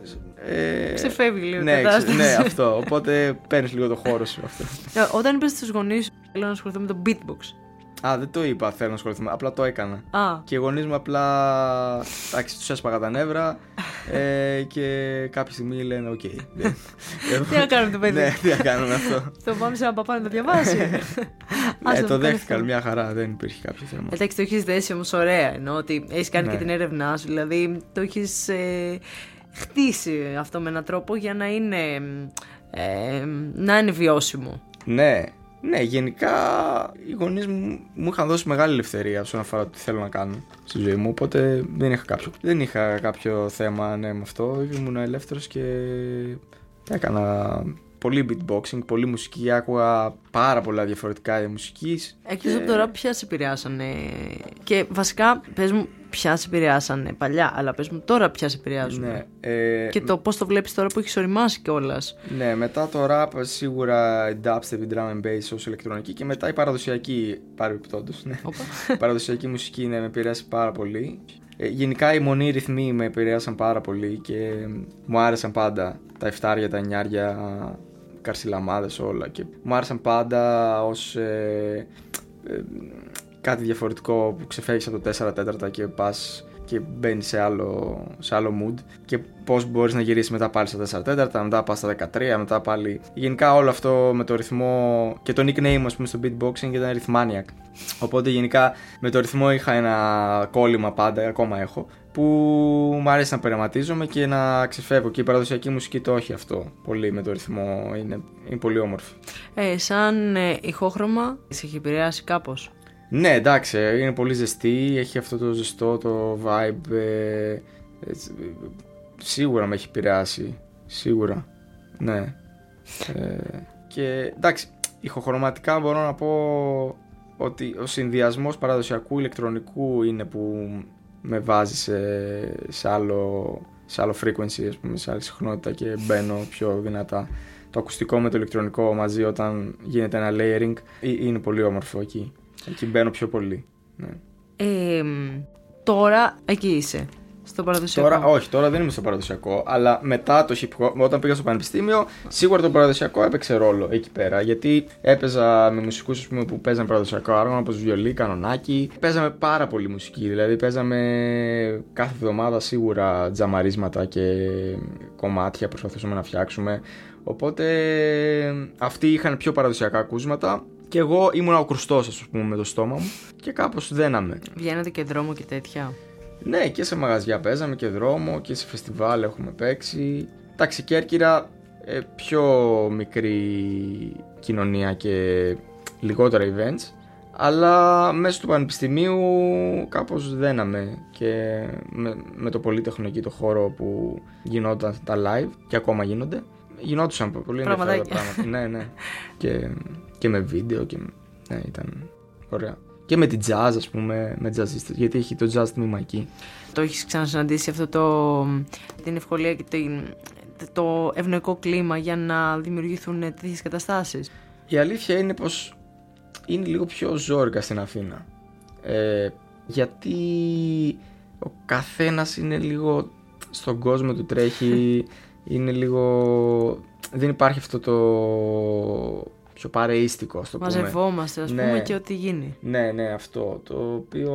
Ε, Ξεφεύγει λίγο ναι, κατάσταση. Ναι, αυτό. Οπότε παίρνεις λίγο το χώρο σου αυτό. Όταν είπες στους γονείς σου θέλω να ασχοληθώ με το beatbox. Α, δεν το είπα θέλω να ασχοληθώ, απλά το έκανα. Α. Και οι γονείς μου απλά. Εντάξει, τους έσπαγα τα νεύρα ε, και κάποια στιγμή λένε: Οκ. Okay, τι να κάνουμε το παιδί? Ναι, τι να κάνουμε αυτό. Το πάμε σε ένα παπά να το διαβάσει. Ναι, το δέχτηκαν μια χαρά, δεν υπήρχε κάποιο θέμα. Εντάξει, το έχεις δέσει όμως ωραία. Ενώ ότι έχεις κάνει ναι. και την έρευνά σου, δηλαδή το έχεις. Ε, χτίσει αυτό με έναν τρόπο για να είναι, ε, να είναι βιώσιμο. Ναι, ναι, γενικά οι γονείς μου μου είχαν δώσει μεγάλη ελευθερία όσον αφορά το τι θέλω να κάνω στη ζωή μου, οπότε δεν είχα κάποιο, δεν είχα κάποιο θέμα ναι, με αυτό, ήμουν ελεύθερος και έκανα πολύ beatboxing, πολύ μουσική, άκουγα πάρα πολλά διαφορετικά είδη μουσικής. Εκτός και... από τώρα, ποια σε επηρεάσανε? Και βασικά, πες μου, ποια σε επηρεάσανε παλιά, αλλά πες μου τώρα ποια σε επηρεάζουν. Ναι, ε... και το πώς το βλέπεις τώρα που έχεις οριμάσει κιόλας. Ναι, μετά το rap σίγουρα η dubstep, η drum and bass ως ηλεκτρονική και μετά η παραδοσιακή, παρεμπιπτόντως, ναι. Η παραδοσιακή μουσική ναι, με επηρεάσει πάρα πολύ. Ε, γενικά οι μονοί ρυθμοί με επηρεάσαν πάρα πολύ και μου άρεσαν πάντα τα εφτάρια, τα εννιάρια, καρσιλαμάδες όλα και μου άρεσαν πάντα ως ε, ε, κάτι διαφορετικό που ξεφεύγεις από το τέσσερα τέταρτα και πας και μπαίνεις σε άλλο, σε άλλο mood και πώς μπορείς να γυρίσεις μετά πάλι στα τέσσερα τέταρτα, μετά πας στα δεκατρία, μετά πάλι. Γενικά όλο αυτό με το ρυθμό και το nickname ας πούμε στο beatboxing ήταν Rhythmaniac. Οπότε γενικά με το ρυθμό είχα ένα κόλλημα πάντα, ακόμα έχω, που μου αρέσει να περαματίζομαι και να ξεφεύγω και η παραδοσιακή μουσική το έχει αυτό πολύ με το ρυθμό, είναι, είναι πολύ όμορφη. Ε, σαν ε, ηχόχρωμα, σε έχει επηρεάσει κάπως? Ναι, εντάξει, είναι πολύ ζεστή, έχει αυτό το ζεστό, το vibe, ε, ε, σίγουρα με έχει επηρεάσει, σίγουρα, ναι. Ε, και εντάξει, ηχοχρωματικά μπορώ να πω ότι ο συνδυασμός παραδοσιακού ηλεκτρονικού είναι που με βάζει σε, σε, άλλο, σε άλλο frequency, ας πούμε, σε άλλη συχνότητα και μπαίνω πιο δυνατά. Το ακουστικό με το ηλεκτρονικό μαζί όταν γίνεται ένα layering είναι πολύ όμορφο εκεί. Εκεί μπαίνω πιο πολύ. Ναι. Ε, τώρα εκεί είσαι, στο παραδοσιακό? Τώρα, όχι, τώρα δεν είμαι στο παραδοσιακό, αλλά μετά το hip hop, όταν πήγα στο πανεπιστήμιο, σίγουρα το παραδοσιακό έπαιξε ρόλο εκεί πέρα. Γιατί έπαιζα με μουσικούς ας πούμε, που παίζαν παραδοσιακό άργωνα, όπως βιολί, κανονάκι. Παίζαμε πάρα πολύ μουσική, δηλαδή παίζαμε κάθε εβδομάδα σίγουρα τζαμαρίσματα και κομμάτια προσπαθούσαμε να φτιάξουμε. Οπότε αυτοί είχαν πιο παραδοσιακά ακούσματα Και εγώ ήμουν ο κρουστός, ας πούμε, με το στόμα μου και κάπως δέναμε. Βγαίνατε και δρόμο και τέτοια? Ναι, και σε μαγαζιά παίζαμε και δρόμο και σε φεστιβάλ έχουμε παίξει. Εντάξει, Κέρκυρα ε, πιο μικρή κοινωνία και λιγότερα events, αλλά μέσω του πανεπιστημίου κάπως δέναμε και με, με το Πολύτεχνο εκεί το χώρο που γινόταν τα live και ακόμα γίνονται. Γινόντουσαν πολύ ενδιαφέροντα πράγματα. Ναι, ναι. Και, και με βίντεο και ναι, ήταν ωραία. Και με την jazz, ας πούμε, με jazzistες, γιατί έχει το jazz τμήμα εκεί. Το έχεις ξανασυναντήσει αυτό το, την ευκολία και το, το ευνοϊκό κλίμα για να δημιουργηθούν τέτοιες καταστάσεις? Η αλήθεια είναι πως είναι λίγο πιο ζόρικα στην Αθήνα. Ε, γιατί ο καθένας είναι λίγο στον κόσμο του τρέχει, είναι λίγο... δεν υπάρχει αυτό το πιο παρεΐστικο, ας το πούμε. Μαζευόμαστε, ας ναι, πούμε, και ό,τι γίνει. Ναι, ναι, αυτό. Το οποίο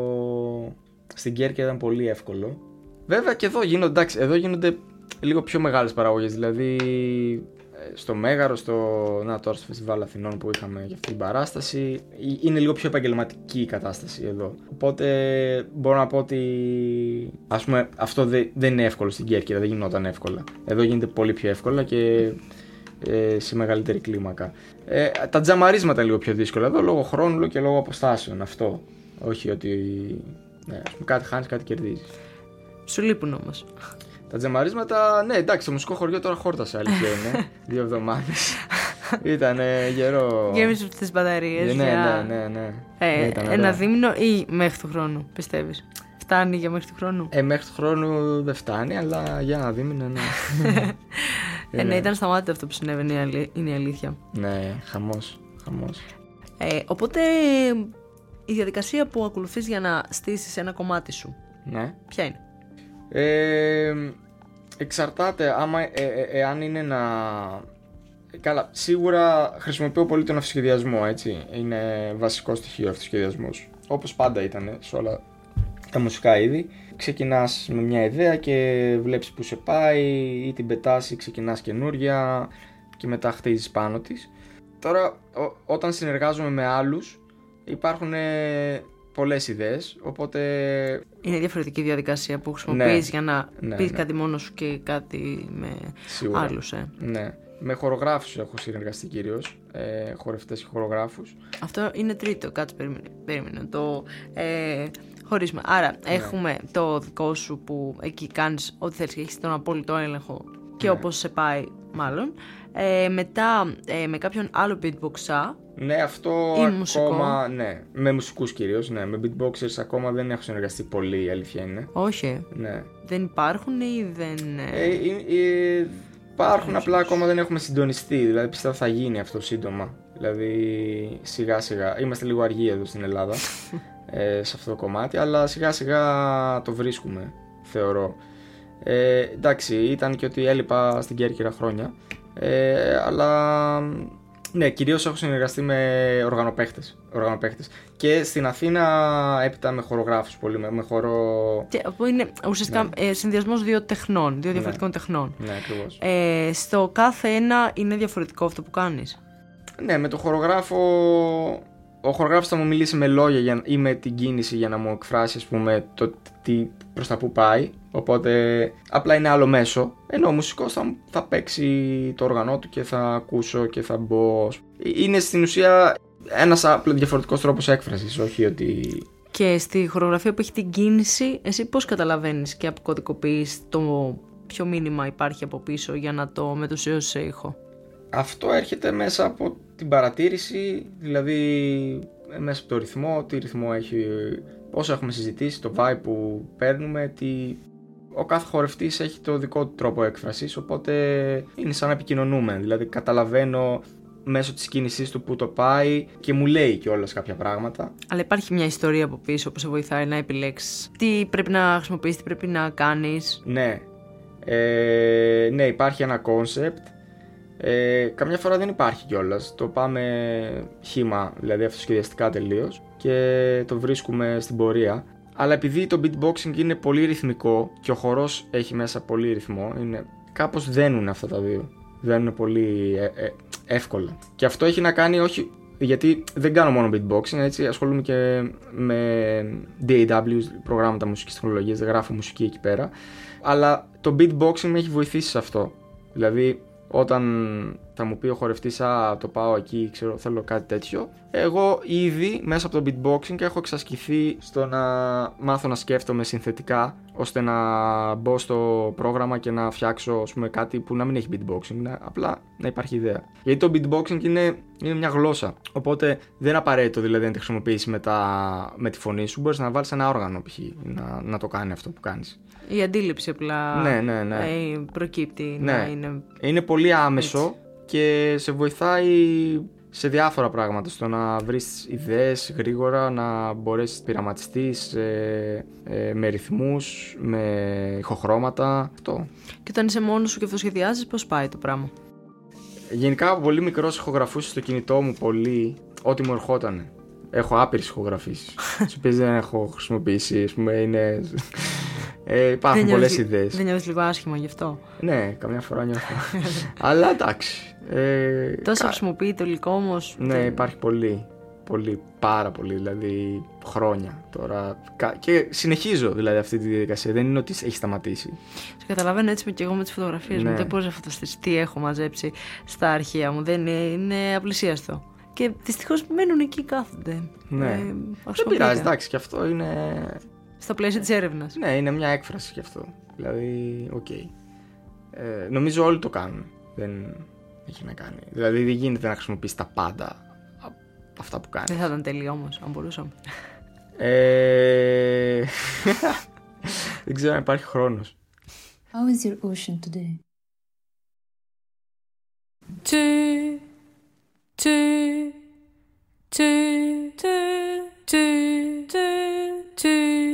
στην Κέρκυρα ήταν πολύ εύκολο. Βέβαια και εδώ γίνονται, εντάξει, εδώ γίνονται λίγο πιο μεγάλες παραγωγές. Δηλαδή στο Μέγαρο, στο, να, τώρα στο Φεστιβάλ Αθηνών που είχαμε για αυτή την παράσταση, είναι λίγο πιο επαγγελματική η κατάσταση εδώ. Οπότε μπορώ να πω ότι, ας πούμε, αυτό δε, δεν είναι εύκολο στην Κέρκυρα, δεν γινόταν εύκολα. Εδώ γίνεται πολύ πιο εύκολα και ε, σε μεγαλύτερη κλίμακα. Ε, τα τζαμαρίσματα λίγο πιο δύσκολα εδώ, λόγω χρόνου και λόγω αποστάσεων, αυτό. Όχι ότι ναι, ας πούμε, κάτι χάνεις, κάτι κερδίζεις. Σου λείπουν όμως. Τα τζαμαρίσματα, ναι, εντάξει, το μουσικό χωριό τώρα χόρτασε, αλήθεια είναι. Δύο εβδομάδες. Ήταν γερό. Γέμισε τις μπαταρίες. Ναι, για... ναι, ναι, ναι. Ε, ναι ένα ωραία. Δίμηνο ή μέχρι του χρόνου, πιστεύεις? Φτάνει για μέχρι του χρόνου? Ε, μέχρι του χρόνου δεν φτάνει, αλλά για ένα δίμηνο, ναι. ε, ναι, ήταν σταμάτητο αυτό που συνέβαινε, είναι η αλήθεια. Ναι, χαμός, χαμός. Ε, οπότε η διαδικασία που ακολουθείς για να στήσεις ένα κομμάτι σου, ναι, ποια είναι? Ε, εξαρτάται άμα, ε, ε, εάν είναι να... Καλά, σίγουρα χρησιμοποιώ πολύ τον αυτοσχεδιασμό, έτσι. Είναι βασικό στοιχείο ο αυτοσχεδιασμός. Όπως πάντα ήταν σε όλα τα μουσικά είδη. Ξεκινάς με μια ιδέα και βλέπεις που σε πάει ή την πετάς ή ξεκινάς καινούρια και μετά χτίζεις πάνω της. Τώρα, ό, όταν συνεργάζομαι με άλλους υπάρχουν πολλές ιδέες, οπότε... Είναι διαφορετική διαδικασία που χρησιμοποιείς, ναι, για να ναι, πεις, ναι, κάτι μόνος σου και κάτι με σίγουρα άλλους. Ε. Ναι. Με χορογράφους έχω συνεργαστεί κυρίως, ε, χορευτές και χορογράφους. Αυτό είναι τρίτο, κάτσε περίμενε, περίμενε το ε, χωρίσμα. Άρα, ναι, έχουμε το δικό σου που εκεί κάνεις ό,τι θέλεις και έχεις τον απόλυτο έλεγχο και, ναι, όπως σε πάει μάλλον. Ε, μετά ε, με κάποιον άλλο beatboxer. Ναι, αυτό ή ακόμα, μουσικό. Ναι, με μουσικούς κυρίως, ναι, με beatboxers ακόμα δεν έχω συνεργαστεί πολύ, η αλήθεια είναι. Όχι, ναι. Δεν υπάρχουν ή δεν... Ε, ε, ε, υπάρχουν, απλά ακόμα δεν έχουμε συντονιστεί, δηλαδή πιστεύω θα γίνει αυτό σύντομα. Δηλαδή σιγά σιγά, είμαστε λίγο αργοί εδώ στην Ελλάδα ε, σε αυτό το κομμάτι, αλλά σιγά σιγά το βρίσκουμε, θεωρώ. Ε, εντάξει, ήταν και ότι έλειπα στην Κέρκυρα χρόνια, ε, αλλά ναι, κυρίως έχω συνεργαστεί με οργανοπαίχτες, οργανοπαίχτες. Και στην Αθήνα έπειτα με χορογράφους πολύ, με, με χορό... Και, που είναι ουσιαστικά, ναι, ε, συνδυασμός δύο τεχνών, δύο διαφορετικών, ναι, τεχνών. Ναι, ακριβώς. Ε, στο κάθε ένα είναι διαφορετικό αυτό που κάνεις. Ναι, με το χορογράφο... Ο χορογράφος θα μου μιλήσει με λόγια για, ή με την κίνηση για να μου εκφράσει, ας πούμε, το τι προς τα που πάει. Οπότε απλά είναι άλλο μέσο. Ενώ ο μουσικός θα, θα παίξει το όργανό του και θα ακούσω και θα μπω. Είναι στην ουσία ένας απλό διαφορετικός τρόπος έκφρασης, όχι ότι... Και στη χορογραφία που έχει την κίνηση, εσύ πώς καταλαβαίνεις και αποκωδικοποιείς το ποιο μήνυμα υπάρχει από πίσω για να το μετουσιώσεις σε ήχο? Αυτό έρχεται μέσα από την παρατήρηση, δηλαδή μέσα από το ρυθμό, τι ρυθμό έχει, όσο έχουμε συζητήσει, το vibe που παίρνουμε, τι... Ο κάθε χορευτής έχει το δικό του τρόπο έκφρασης, οπότε είναι σαν να επικοινωνούμε, δηλαδή καταλαβαίνω μέσω της κίνησής του που το πάει και μου λέει κιόλας κάποια πράγματα. Αλλά υπάρχει μια ιστορία από πίσω που σε βοηθάει να επιλέξεις τι πρέπει να χρησιμοποιήσεις, τι πρέπει να κάνεις. Ναι, ε, ναι, υπάρχει ένα concept. Ε, καμιά φορά δεν υπάρχει κιόλας. Το πάμε χύμα, δηλαδή αυτοσχεδιαστικά τελείως, και το βρίσκουμε στην πορεία. Αλλά επειδή το beatboxing είναι πολύ ρυθμικό και ο χορός έχει μέσα πολύ ρυθμό, είναι, κάπως δένουν αυτά τα δύο. Δένουν πολύ ε, ε, εύκολα. Και αυτό έχει να κάνει όχι γιατί δεν κάνω μόνο beatboxing, έτσι, ασχολούμαι και με ντι έι ντάμπλιου, προγράμματα μουσικής τεχνολογίας, δεν γράφω μουσική εκεί πέρα. Αλλά το beatboxing με έχει βοηθήσει σε αυτό. Δηλαδή, όταν θα μου πει ο χορευτής, α, το πάω εκεί, ξέρω, θέλω κάτι τέτοιο, εγώ ήδη μέσα από το beatboxing έχω εξασκηθεί στο να μάθω να σκέφτομαι συνθετικά, ώστε να μπω στο πρόγραμμα και να φτιάξω, ας πούμε, κάτι που να μην έχει beatboxing, να, απλά να υπάρχει ιδέα. Γιατί το beatboxing είναι, είναι μια γλώσσα, οπότε δεν είναι απαραίτητο δηλαδή να τη χρησιμοποιήσει με, τα, με τη φωνή σου, μπορείς να βάλεις ένα όργανο π.χ. να, να το κάνει αυτό που κάνεις. Η αντίληψη απλά ναι, ναι, ναι. προκύπτει. Ναι. Να είναι... είναι πολύ άμεσο έτσι. Και σε βοηθάει σε διάφορα πράγματα, στο να βρεις ιδέες γρήγορα, να μπορέσεις να πειραματιστείς ε, ε, με ρυθμούς, με ηχοχρώματα, αυτό. Και όταν είσαι μόνος σου και αυτοσχεδιάζεις, πώς πάει το πράγμα? Γενικά από πολύ μικρός ηχογραφούσα στο κινητό μου πολύ, ό,τι μου ερχότανε. Έχω άπειρες ηχογραφήσεις, τις οποίες δεν έχω χρησιμοποιήσει, ας πούμε, είναι... Ε, υπάρχουν πολλές ιδέες. Δεν νιώθεις λίγο άσχημα γι' αυτό? Ναι, καμιά φορά νιώθω. Αλλά εντάξει. Ε, Τόσο κα... χρησιμοποιεί το υλικό όμως. Ναι, δεν... υπάρχει πολύ. Πολύ, πάρα πολύ, δηλαδή χρόνια τώρα. Και συνεχίζω δηλαδή αυτή τη διαδικασία. Δεν είναι ότι έχει σταματήσει. Σε καταλαβαίνω, έτσι και εγώ με τις φωτογραφίες ναι. μου. Δεν μπορείς να φανταστείς τι έχω μαζέψει στα αρχεία μου. Δεν είναι, είναι απλησίαστο. Και δυστυχώς μένουν εκεί, κάθονται. Ναι. Ε, δεν πειράζει, εντάξει, και αυτό είναι. Στα πλαίσια της έρευνας. Ναι, είναι μια έκφραση κι αυτό. Δηλαδή, οκ. Okay. Ε, νομίζω όλοι το κάνουν. Δεν έχει να κάνει. Δηλαδή, δεν γίνεται να χρησιμοποιείς τα πάντα από αυτά που κάνεις. Δεν θα ήταν τέλειο όμως, αν μπορούσαμε. Ε... δεν ξέρω αν υπάρχει χρόνος. How is your ocean today? Two, two, two, two, two,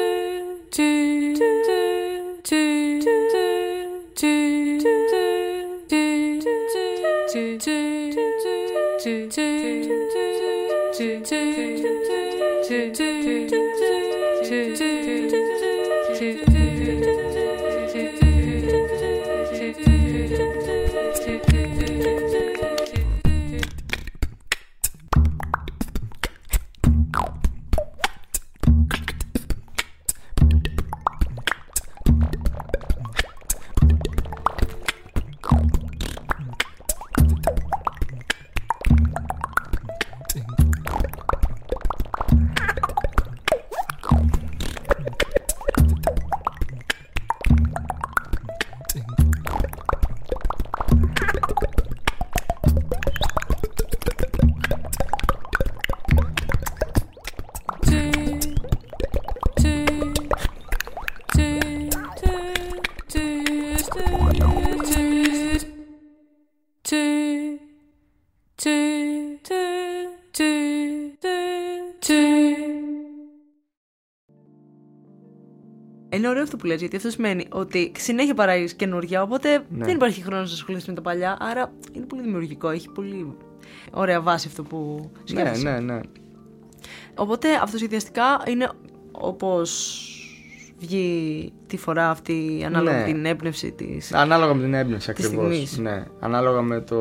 Είναι ωραίο αυτό που λες, γιατί αυτό σημαίνει ότι συνέχεια παράγεις καινούργια, οπότε ναι. δεν υπάρχει χρόνος να ασχοληθείς με τα παλιά, άρα είναι πολύ δημιουργικό, έχει πολύ ωραία βάση αυτό που σκέφτεσαι. Ναι, ναι, ναι. Οπότε αυτοσχεδιαστικά είναι όπως βγει τη φορά αυτή, ανάλογα ναι. με την έμπνευση της. Ανάλογα με την έμπνευση ακριβώς. Ναι. Ανάλογα με το.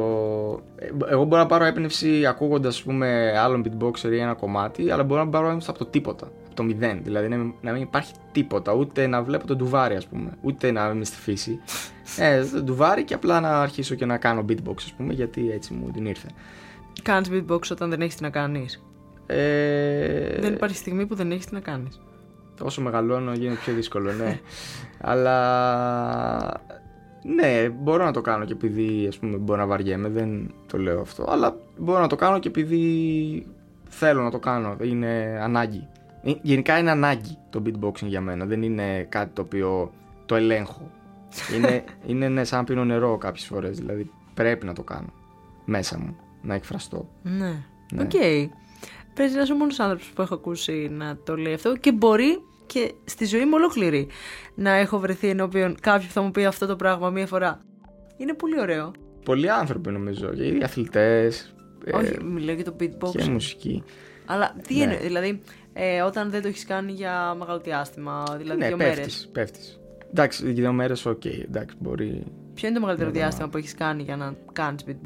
Εγώ μπορώ να πάρω έμπνευση ακούγοντας, ας πούμε, άλλον beatboxer ή ένα κομμάτι, αλλά μπορώ να πάρω έμπνευση από το τίποτα. Από το μηδέν. Δηλαδή να μην υπάρχει τίποτα. Ούτε να βλέπω το ντουβάρι, ας πούμε. Ούτε να είμαι στη φύση. ε, το ντουβάρι και απλά να αρχίσω και να κάνω beatbox, ας πούμε, γιατί έτσι μου την ήρθε. Κάνεις beatbox όταν δεν έχεις τι να κάνεις? Ε... Δεν υπάρχει στιγμή που δεν έχεις τι να κάνεις. Όσο μεγαλώνω γίνεται πιο δύσκολο, ναι. Αλλά ναι, μπορώ να το κάνω και επειδή, ας πούμε, μπορώ να βαριέμαι, δεν το λέω αυτό. Αλλά μπορώ να το κάνω και επειδή θέλω να το κάνω, είναι ανάγκη. Γενικά είναι ανάγκη το beatboxing για μένα, δεν είναι κάτι το οποίο το ελέγχω. Είναι, είναι ναι, σαν να πίνω νερό κάποιες φορές, δηλαδή πρέπει να το κάνω μέσα μου, να εκφραστώ. Ναι, οκ. Okay. Παίζει να είσαι ο μόνος άνθρωπος που έχω ακούσει να το λέει αυτό και μπορεί και στη ζωή μου ολόκληρη να έχω βρεθεί ενώπιον κάποιου που θα μου πει αυτό το πράγμα μία φορά. Είναι πολύ ωραίο. Πολλοί άνθρωποι νομίζω, και οι αθλητές. Όχι, ε, μιλάω για το beatbox. Και μουσική. Αλλά τι ναι. εννοεί, δηλαδή ε, όταν δεν το έχεις κάνει για μεγάλο διάστημα, δηλαδή ναι, δύο πέφτεις, μέρες. πέφτεις. Εντάξει, δύο μέρες, οκ, okay, εντάξει, μπορεί. Ποιο είναι το μεγαλύτερο ναι, διάστημα που έχεις κάνει για να κάνεις beatbox?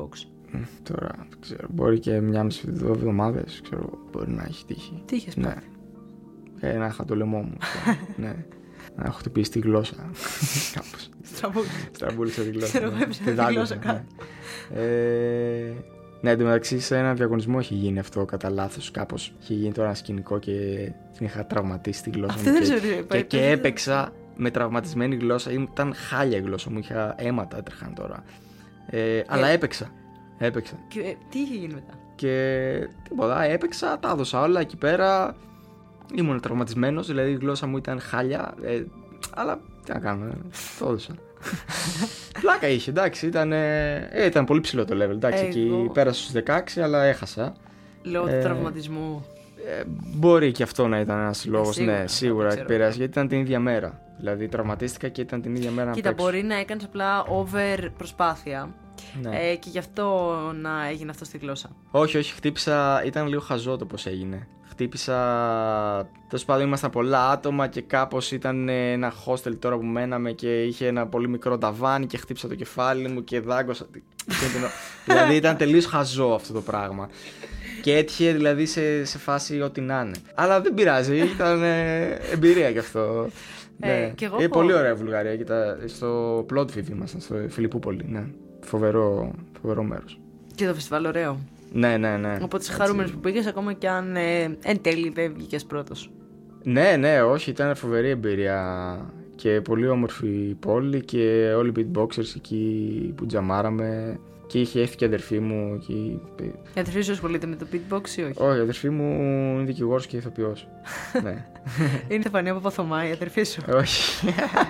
Τώρα, δεν ξέρω, μπορεί και μια μισή δύο εβδομάδες, ξέρω, μπορεί να έχει τύχει. Τι είχες Ναι. πάθει? Ε, να είχα το λαιμό μου. Ναι. Να έχω χτυπήσει τη γλώσσα. Κάπως. Στραμπούλησε. Στραμπούλησα τη γλώσσα. Ξέρω εγώ, ναι. έψαχνα Τη τη δάγκωσα, γλώσσα ναι. Ε, ναι, εντωμεταξύ σε ένα διαγωνισμό έχει γίνει αυτό κατά λάθος. Κάπως είχε γίνει τώρα ένα σκηνικό και την είχα τραυματίσει τη γλώσσα Αυτό μου. δεν Και, ξέρω, και, και έπαιξα με τραυματισμένη γλώσσα. Ήταν χάλια η γλώσσα μου. Είχα αίματα έτρεχαν τώρα. Ε, αλλά έπαιξα. Έπαιξα. Και, ε, τι είχε γίνει μετά? Και τίποτα, έπαιξα, τα έδωσα όλα εκεί πέρα. Ήμουν τραυματισμένος, δηλαδή η γλώσσα μου ήταν χάλια. Ε, αλλά τι να κάνω, ε, το έδωσα. Πλάκα είχε, εντάξει, ήταν, ε, ήταν πολύ ψηλό το level. Εντάξει, Εγώ... εκεί πέρασα στους δεκαέξι, αλλά έχασα. Λόγω Ε, του τραυματισμού. Ε, μπορεί και αυτό να ήταν ένας λόγος, σίγουρα, ναι, σίγουρα δεν ξέρω. επηρέασε, γιατί ήταν την ίδια μέρα. Δηλαδή τραυματίστηκα και ήταν την ίδια μέρα Κοίτα, να παίξω. μπορεί να έκανες απλά over προσπάθεια. Ναι. Ε, και γι' αυτό να έγινε αυτό στη γλώσσα. Όχι, όχι, χτύπησα. Ήταν λίγο χαζό το πώς έγινε. Χτύπησα. Τέλος πάντων, ήμασταν πολλά άτομα και κάπως ήταν ένα hostel τώρα που μέναμε και είχε ένα πολύ μικρό ταβάνι και χτύπησα το κεφάλι μου και δάγκωσα. Δηλαδή ήταν τελείως χαζό αυτό το πράγμα. Και έτυχε δηλαδή σε, σε φάση ό,τι να είναι. Αλλά δεν πειράζει, ήταν ε, εμπειρία κι αυτό. Ε, Ναι. κι εγώ Είναι πω- πολύ ωραία η Βουλγαρία. Κοίτα, στο Πλότβιβ ήμασταν, στο Φιλιππούπολη. Ναι. Φοβερό, φοβερό μέρος. Και το φεστιβάλ ωραίο. Ναι, ναι, ναι. Οπότε είσαι Έτσι. χαρούμενος που πήγες, ακόμα και αν ε, εν τέλει δεν βγήκες πρώτος. Ναι, ναι, όχι, ήταν φοβερή εμπειρία και πολύ όμορφη η πόλη και όλοι οι beatboxers εκεί που τζαμάραμε και είχε έρθει και η αδερφή μου εκεί. Η αδερφή σου ασχολείται με το beatbox ή όχι? Όχι, η αδερφή μου είναι δικηγόρος και ηθοποιός. Ναι. Είναι η Στεφανία Παπαθωμά, η αδερφή σου. Όχι.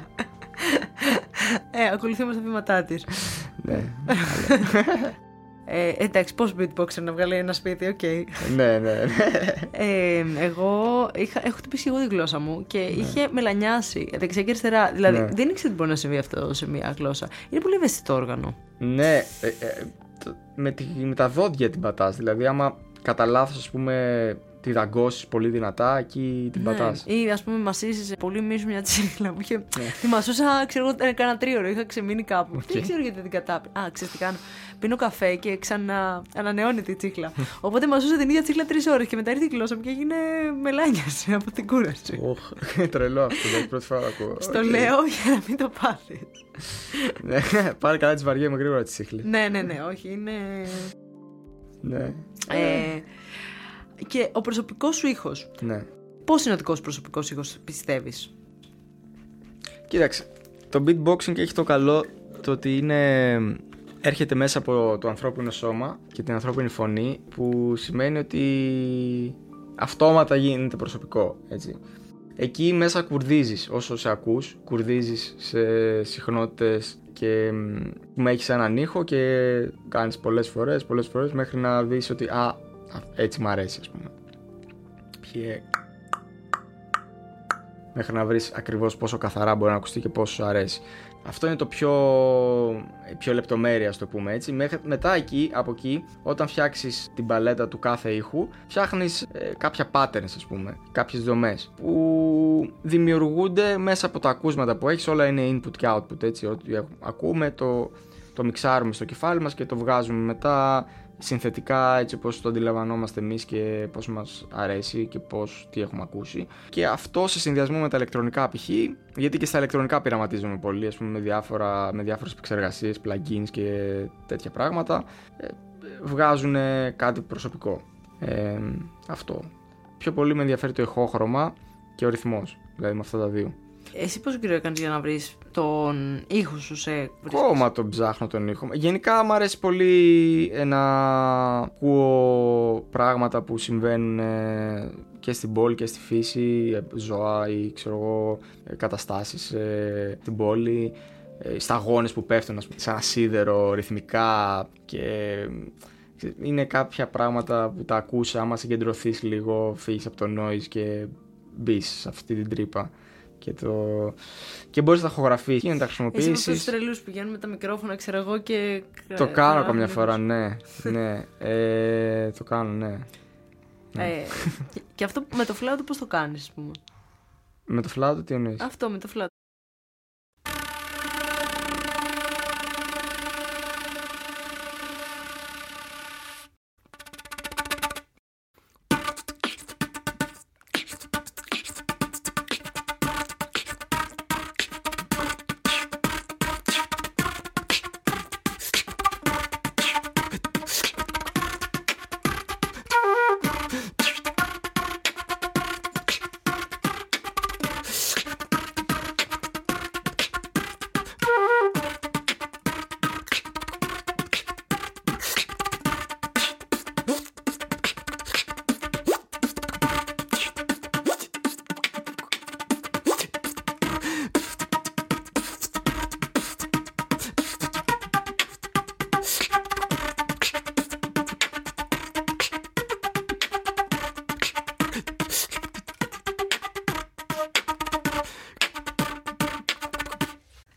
Ε, ακολουθούμε στα βήματά της. Ναι. Ε, εντάξει, πώς beatboxer να βγάλει ένα σπίτι, οκ. Ναι, ναι, ναι. Ε, εγώ είχα, έχω χτυπήσει εγώ τη γλώσσα μου και είχε μελανιάσει δεξιά και αριστερά. Δηλαδή, Ναι. δεν ήξερα ότι μπορεί να συμβεί αυτό σε μια γλώσσα. Είναι πολύ ευαίσθητο όργανο. Ναι, ε, ε, το- με, τη, με τα δόντια την πατάς. Δηλαδή, άμα κατά λάθος, ας πούμε, τη δαγκώσεις πολύ δυνατά, εκεί την πατάς. Ή α πούμε, μασίσεις πολύ μίσου μια τσίχλα που είχε. Τη μασούσα, ξέρω εγώ, κάνα τρίωρο. Είχα ξεμείνει κάπου. Δεν ξέρω γιατί δεν την κατάπινα. Α, ξέρεις τι κάνω. Πίνω καφέ και ξανά ανανεώνεται η τσίχλα. Οπότε μασούσα την ίδια τσίχλα τρεις ώρες και μετά ήρθε η γλώσσα μου και έγινε μελάνιας από την κούραση. Οχ, τρελό αυτό, δηλαδή, πρώτη φορά το ακούω. Στο Οκ. λέω για να μην το πάθεις. Ναι, πάλι καλά τις βαριέμαι γρήγορα τις σύχλες. Ναι, ναι, ναι, όχι, είναι. Ναι. Ε, και ο προσωπικός σου ήχος. Ναι. Πώς είναι ο δικός σου προσωπικός ήχος, πιστεύεις? Κοίταξε, το beatboxing έχει το καλό το ότι είναι, έρχεται μέσα από το ανθρώπινο σώμα και την ανθρώπινη φωνή, που σημαίνει ότι αυτόματα γίνεται προσωπικό, έτσι. Εκεί μέσα κουρδίζεις όσο σε ακούς, κουρδίζεις σε συχνότητες και με έχεις έναν ήχο και κάνεις πολλές φορές, πολλές φορές μέχρι να δεις ότι α, α, έτσι μ' αρέσει, ας πούμε. Και μέχρι να βρεις ακριβώς πόσο καθαρά μπορεί να ακουστεί και πόσο σου αρέσει. Αυτό είναι το πιο, πιο λεπτομέρεια, ας το πούμε έτσι. Μέχρι, μετά εκεί, από εκεί, όταν φτιάξεις την παλέτα του κάθε ήχου, φτιάχνεις ε, κάποια patterns, ας πούμε, κάποιες δομές που δημιουργούνται μέσα από τα ακούσματα που έχεις. Όλα είναι input και output, έτσι. Ό,τι ακούμε, το, το μιξάρουμε στο κεφάλι μας και το βγάζουμε μετά συνθετικά, έτσι όπως το αντιλαμβανόμαστε εμείς και πώς μας αρέσει και πώς τι έχουμε ακούσει. Και αυτό σε συνδυασμό με τα ηλεκτρονικά π.χ., γιατί και στα ηλεκτρονικά πειραματίζουμε πολύ, ας πούμε, με, διάφορα, με διάφορες επεξεργασίες, plugins και τέτοια πράγματα, ε, βγάζουν κάτι προσωπικό. Ε, αυτό. Πιο πολύ με ενδιαφέρει το ηχόχρωμα και ο ρυθμός, δηλαδή με αυτά τα δύο. Εσύ πόσο καιρό έκανες για να βρεις τον ήχο σου σε... Ακόμα τον ψάχνω τον ήχο. Γενικά μου αρέσει πολύ να ακούω πράγματα που συμβαίνουν και στην πόλη και στη φύση, ζώα ή ξέρω εγώ, καταστάσεις στην πόλη, σταγόνες που πέφτουν, ας πούμε, σαν σίδερο ρυθμικά, και είναι κάποια πράγματα που τα ακούς άμα συγκεντρωθείς λίγο, φύγεις από το noise και μπεις σε αυτή την τρύπα. Και, το... και μπορείς να τα ηχογραφείς και να τα χρησιμοποιήσεις. Εσύ με τους τρελούς πηγαίνουν με τα μικρόφωνα, ξέρω εγώ, και... Το κάνω καμιά φορά, ναι. ναι. Ε, το κάνω, ναι. Ε, και, και αυτό με το φλάουτο πώς το κάνεις, ας πούμε? Με το φλάουτο τι εννοείς? Αυτό με το φλάουτο.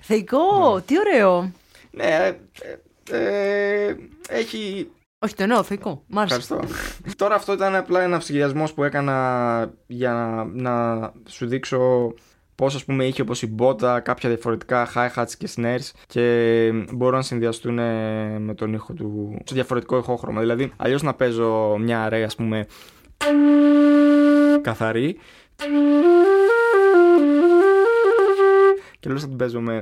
Θεϊκό, Ναι. τι ωραίο. Ναι, ε, ε, ε, έχει... Όχι, το εννοώ, θεϊκό. Μ' άρεσε. Ευχαριστώ. Τώρα αυτό ήταν απλά ένα ψυχιασμός που έκανα για να, να σου δείξω πώς, ας πούμε, είχε όπως η μπότα κάποια διαφορετικά hi-hats και snares και μπορούν να συνδυαστούν με τον ήχο του σε διαφορετικό ηχόχρωμα. Δηλαδή, αλλιώς να παίζω μια array, ας πούμε, καθαρή και αλλιώς θα την παίζω με...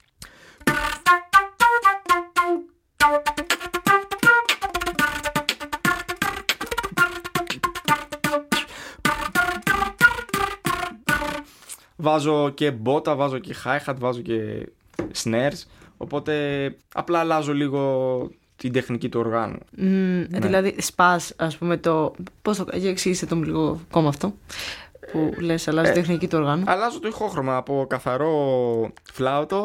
Βάζω και μπότα, βάζω και hi-hat, βάζω και snares. Οπότε απλά αλλάζω λίγο την τεχνική του οργάνου. Mm, ναι. Δηλαδή, σπάς, ας πούμε, το. Πώς το. Για εξήγησε το μου λίγο ακόμα αυτό. Που ε, λες, αλλάζει ε, την τεχνική του οργάνου. Αλλάζω το ηχόχρωμα από καθαρό φλάουτο.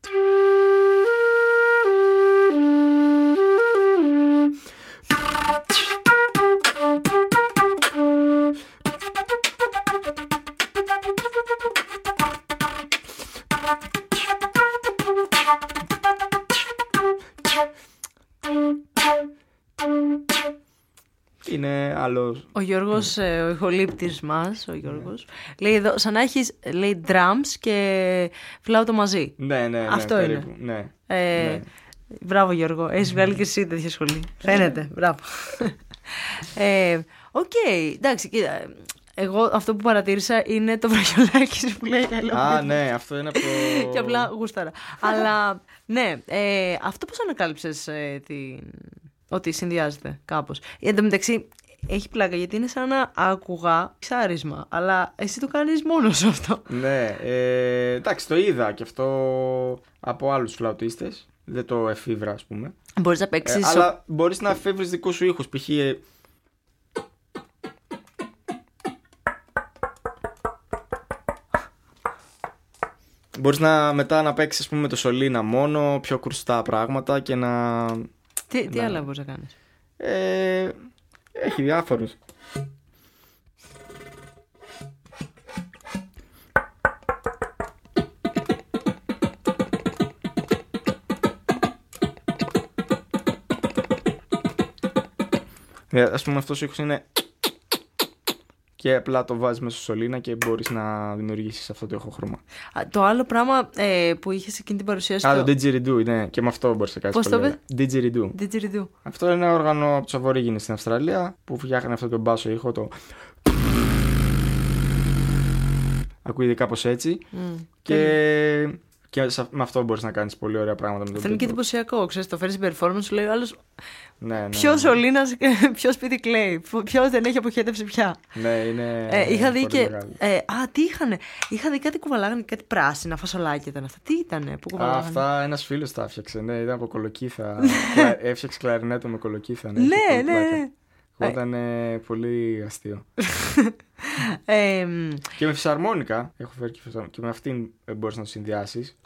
Είναι άλλος. Ο Γιώργος, ε, ο ηχολήπτης μας, ο Γιώργος, λέει εδώ, σαν να έχεις, λέει, drums και φλάουτο μαζί. Ναι, ναι, ναι. Αυτό περίπου, είναι. Ναι, ε, ναι. Μπράβο Γιώργο, έχεις βγάλει και εσύ τέτοια σχολή. Φαίνεται, μπράβο. Οκ, ε, okay, εντάξει, κοίτα. Εγώ αυτό που παρατήρησα είναι το βραχιολάκι που λέει καλό. Α, ναι, αυτό είναι από το... Και απλά γούσταρα. Αλλά, ναι, ε, αυτό πώς ανακάλυψες ε, την... ότι συνδυάζεται κάπως. Εν τω μεταξύ, έχει πλάκα γιατί είναι σαν να άκουγα ψάρισμα, αλλά εσύ το κάνεις μόνος σου αυτό. Ναι, ε, εντάξει, το είδα και αυτό από άλλους φλαουτίστες. Δεν το εφήβρα, ας πούμε. Μπορείς να παίξεις... Ε, αλλά μπορείς να εφήβρεις δικούς σου ήχους, π.χ. Ε, μπορείς να, μετά να παίξεις, ας πούμε, με το σωλήνα μόνο, πιο κρουστά πράγματα και να... Τι, τι να... άλλα μπορείς να κάνεις? Ε, έχει διάφορους. Ε, ας πούμε αυτός ο ήχος είναι... και απλά το βάζεις μέσα στο σωλήνα και μπορείς να δημιουργήσεις αυτό το ηχόχρωμα. Το άλλο πράγμα ε, που είχες εκείνη την παρουσίαση... Α, το didgeridoo, ναι, και με αυτό μπορείς να κάνεις. Πώς το πες? Didgeridoo. Didgeridoo. Αυτό είναι ένα όργανο από τους Αβορίγινες στην Αυστραλία που φτιάχνει αυτό το μπάσο ήχο, το... ακούγεται κάπως έτσι. Mm, και... και με αυτό μπορείς να κάνεις πολύ ωραία πράγματα με το αυτό είναι και εντυπωσιακό, ξέρεις, το φέρεις performance, σου λέει ο άλλος... Ναι, ναι, ποιος ναι. ο Λίνας, ποιος σπίτι κλαίει, ποιος δεν έχει αποχέτευση πια. Ναι, είναι. Ε, είχα δει και. Ε, α, τι είχανε. Είχα δει κάτι κουβαλάγανε, κάτι πράσινα, φασολάκια ήταν αυτά. Τι ήτανε που κουβαλάγανε? Α, αυτά ένας φίλος τα έφτιαξε. Ναι, ήταν από κολοκύθα. Έφτιαξε κλαρινέτο με κολοκύθα. Ναι, ναι, ναι, ναι. Ήταν ε, πολύ αστείο. ε, και με φυσαρμόνικα. Έχω φέρει και φυσαρμόνικα. Και με αυτήν μπορείς να το συνδυάσεις.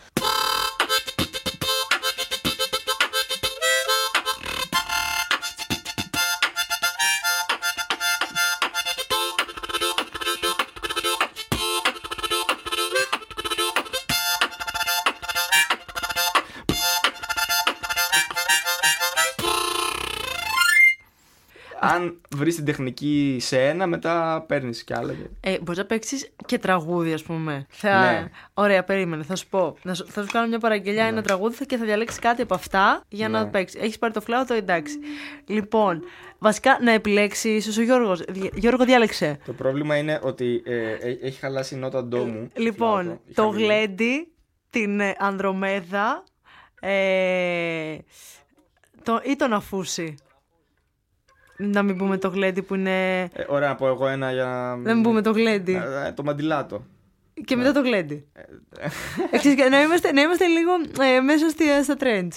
Αν βρεις την τεχνική σε ένα, μετά παίρνεις κι άλλα. Ε, μπορείς να παίξεις και τραγούδι, ας πούμε. Θα... Ναι. Ωραία, περίμενε, θα σου πω. Να σου... Θα σου κάνω μια παραγγελιά, ναι. Ένα τραγούδι και θα διαλέξεις κάτι από αυτά για ναι. να παίξεις. Έχεις πάρει το φλάουτο, εντάξει. Λοιπόν, βασικά να επιλέξει ίσως ο Γιώργος. Γιώργο, διάλεξε. Το πρόβλημα είναι ότι ε, ε, έχει χαλάσει η νότα ντό μου. Λοιπόν, φλάουτο, το γλέντι, την ε, Ανδρομέδα ε, το... ή τον Αφούση. Να μην πούμε το γλέντι που είναι... Ε, ωραία, να πω εγώ ένα για να... Να μην πούμε το γλέντι. Ε, το μαντιλάτο. Και μετά το γλέντι. ε, να, είμαστε, να είμαστε λίγο ε, μέσα στη, στα trends.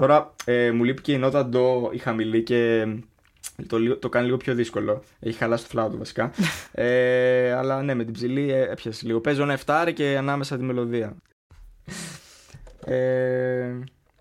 Τώρα ε, μου λείπει και η νότα ντο, η χαμηλή, και το, το κάνει λίγο πιο δύσκολο. Έχει χαλάσει το φλάουτο βασικά. ε, αλλά ναι, με την ψηλή ε, έπιασε λίγο. Παίζω ένα εφτάρι και ανάμεσα τη μελωδία. ε,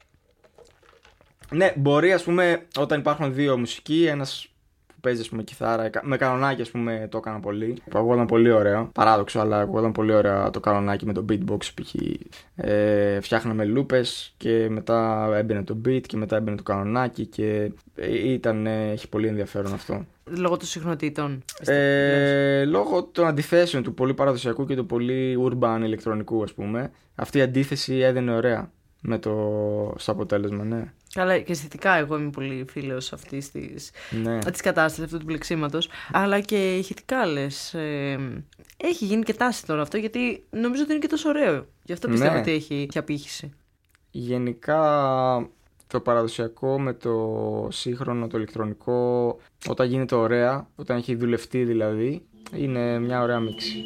ναι, μπορεί, ας πούμε, όταν υπάρχουν δύο μουσικοί, ένας που παίζει, ας πούμε, κιθάρα, με κανονάκι, ας πούμε, το έκανα πολύ. Ακούγονταν πολύ ωραίο. Παράδοξο, αλλά ακούγονταν πολύ ωραίο το κανονάκι με το beatbox, π.χ. Ε, φτιάχναμε λούπες και μετά έμπαινε το beat και μετά έμπαινε το κανονάκι και ήταν, ε, έχει πολύ ενδιαφέρον αυτό. Λόγω των συχνοτήτων. Ε, λόγω των αντιθέσεων του πολύ παραδοσιακού και του πολύ urban ηλεκτρονικού, ας πούμε. Αυτή η αντίθεση έδαινε ωραία με το, στο αποτέλεσμα, ναι. Καλά, και αισθητικά εγώ είμαι πολύ φίλος αυτής της, ναι. της κατάστασης, αυτού του πλεξίματος. Αλλά και ηχητικά, λες. Ε, έχει γίνει και τάση τώρα αυτό, γιατί νομίζω ότι είναι και τόσο ωραίο. Γι' αυτό πιστεύω, ναι, ότι έχει απήχηση. Γενικά το παραδοσιακό με το σύγχρονο, το ηλεκτρονικό, όταν γίνεται ωραία, όταν έχει δουλευτεί δηλαδή, είναι μια ωραία μίξη.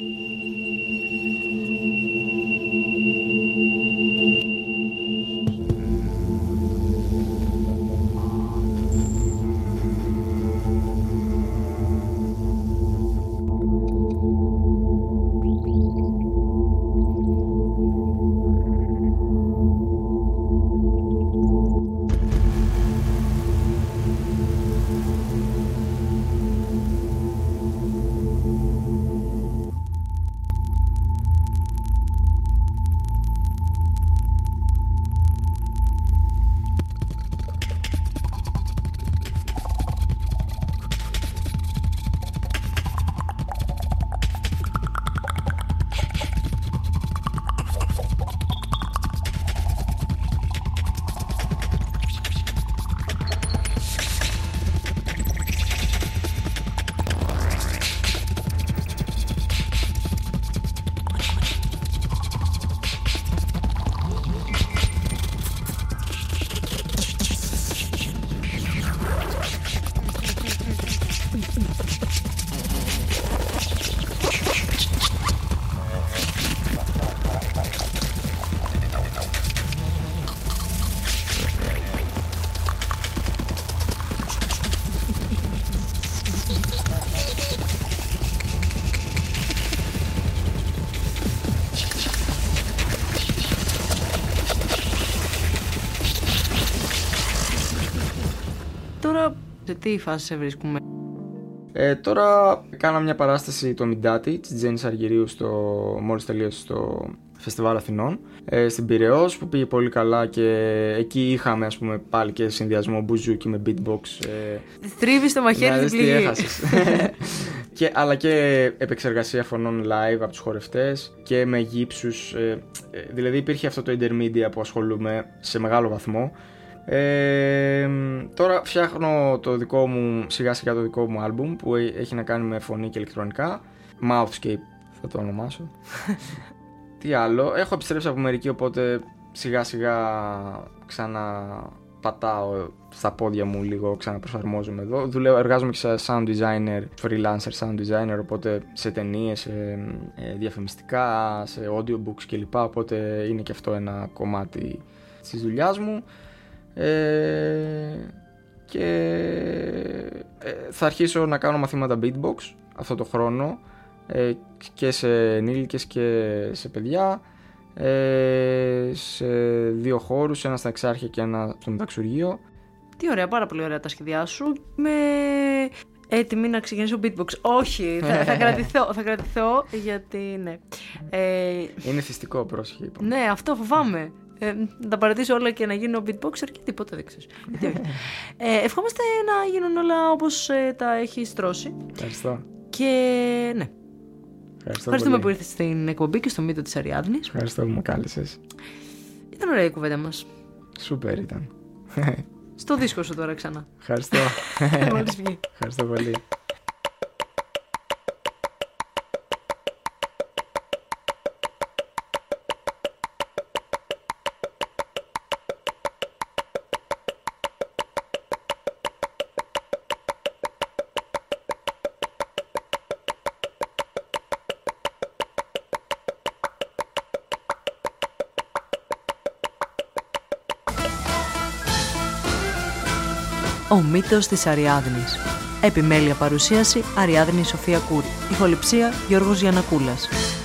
Τώρα, σε τι φάση σε βρίσκουμε? Ε, τώρα κάνω μια παράσταση το Μιντάτι της Τζέννης Αργυρίου στο, μόλις τελείωσε στο Φεστιβάλ Αθηνών, ε, στην Πειραιώς, που πήγε πολύ καλά και εκεί είχαμε, ας πούμε, πάλι και συνδυασμό μπουζούκι με beatbox. Ε, Τρίβεις το μαχαίρι στην πληγή. έχασες. και, αλλά και επεξεργασία φωνών live από τους χορευτές και με γύψους. Ε, ε, δηλαδή υπήρχε αυτό το intermedia που ασχολούμαι σε μεγάλο βαθμό. Ε, τώρα φτιάχνω το δικό μου, σιγά σιγά το δικό μου άλμπουμ που έχει να κάνει με φωνή και ηλεκτρονικά. Mouthscape θα το ονομάσω. Τι άλλο, έχω επιστρέψει από Αμερική, οπότε σιγά σιγά ξαναπατάω στα πόδια μου λίγο, ξαναπροσαρμόζομαι εδώ. Δουλεύω, εργάζομαι και σαν sound designer, freelancer sound designer, οπότε σε ταινίες, σε διαφημιστικά, σε audiobooks κλπ. Οπότε είναι και αυτό ένα κομμάτι της δουλειάς μου. Ε, και ε, θα αρχίσω να κάνω μαθήματα beatbox αυτό το χρόνο, ε, και σε ενήλικες και σε παιδιά, ε, σε δύο χώρους, ένα στα Εξάρχεια και ένα στο Μεταξουργείο. Τι ωραία, πάρα πολύ ωραία τα σχέδιά σου. Είμαι έτοιμη να ξεκινήσω beatbox. Όχι, θα, θα, κρατηθώ, θα κρατηθώ γιατί ναι. Ε, είναι θυστικό, πρόσεχε. Ναι, αυτό φοβάμαι. Ε, να τα παρατήσω όλα και να γίνω beatboxer και τίποτα δεν ξέρεις. ε, ευχόμαστε να γίνουν όλα όπως ε, τα έχεις τρώσει. Ευχαριστώ. Και ναι. Ευχαριστώ Ευχαριστούμε πολύ που ήρθες στην εκπομπή και στο μύτο της Αριάδνης. Ευχαριστώ που με κάλεσες. Ήταν ωραία η κουβέντα μας. Σούπερ ήταν. Στο δίσκο σου τώρα ξανά. Ευχαριστώ. Ευχαριστώ πολύ. Ο μύθος της Αριάδνης. Επιμέλεια παρουσίαση Αριάδνη Σοφία Κούρη. Ηχοληψία Γιώργος Γιαννακούλας.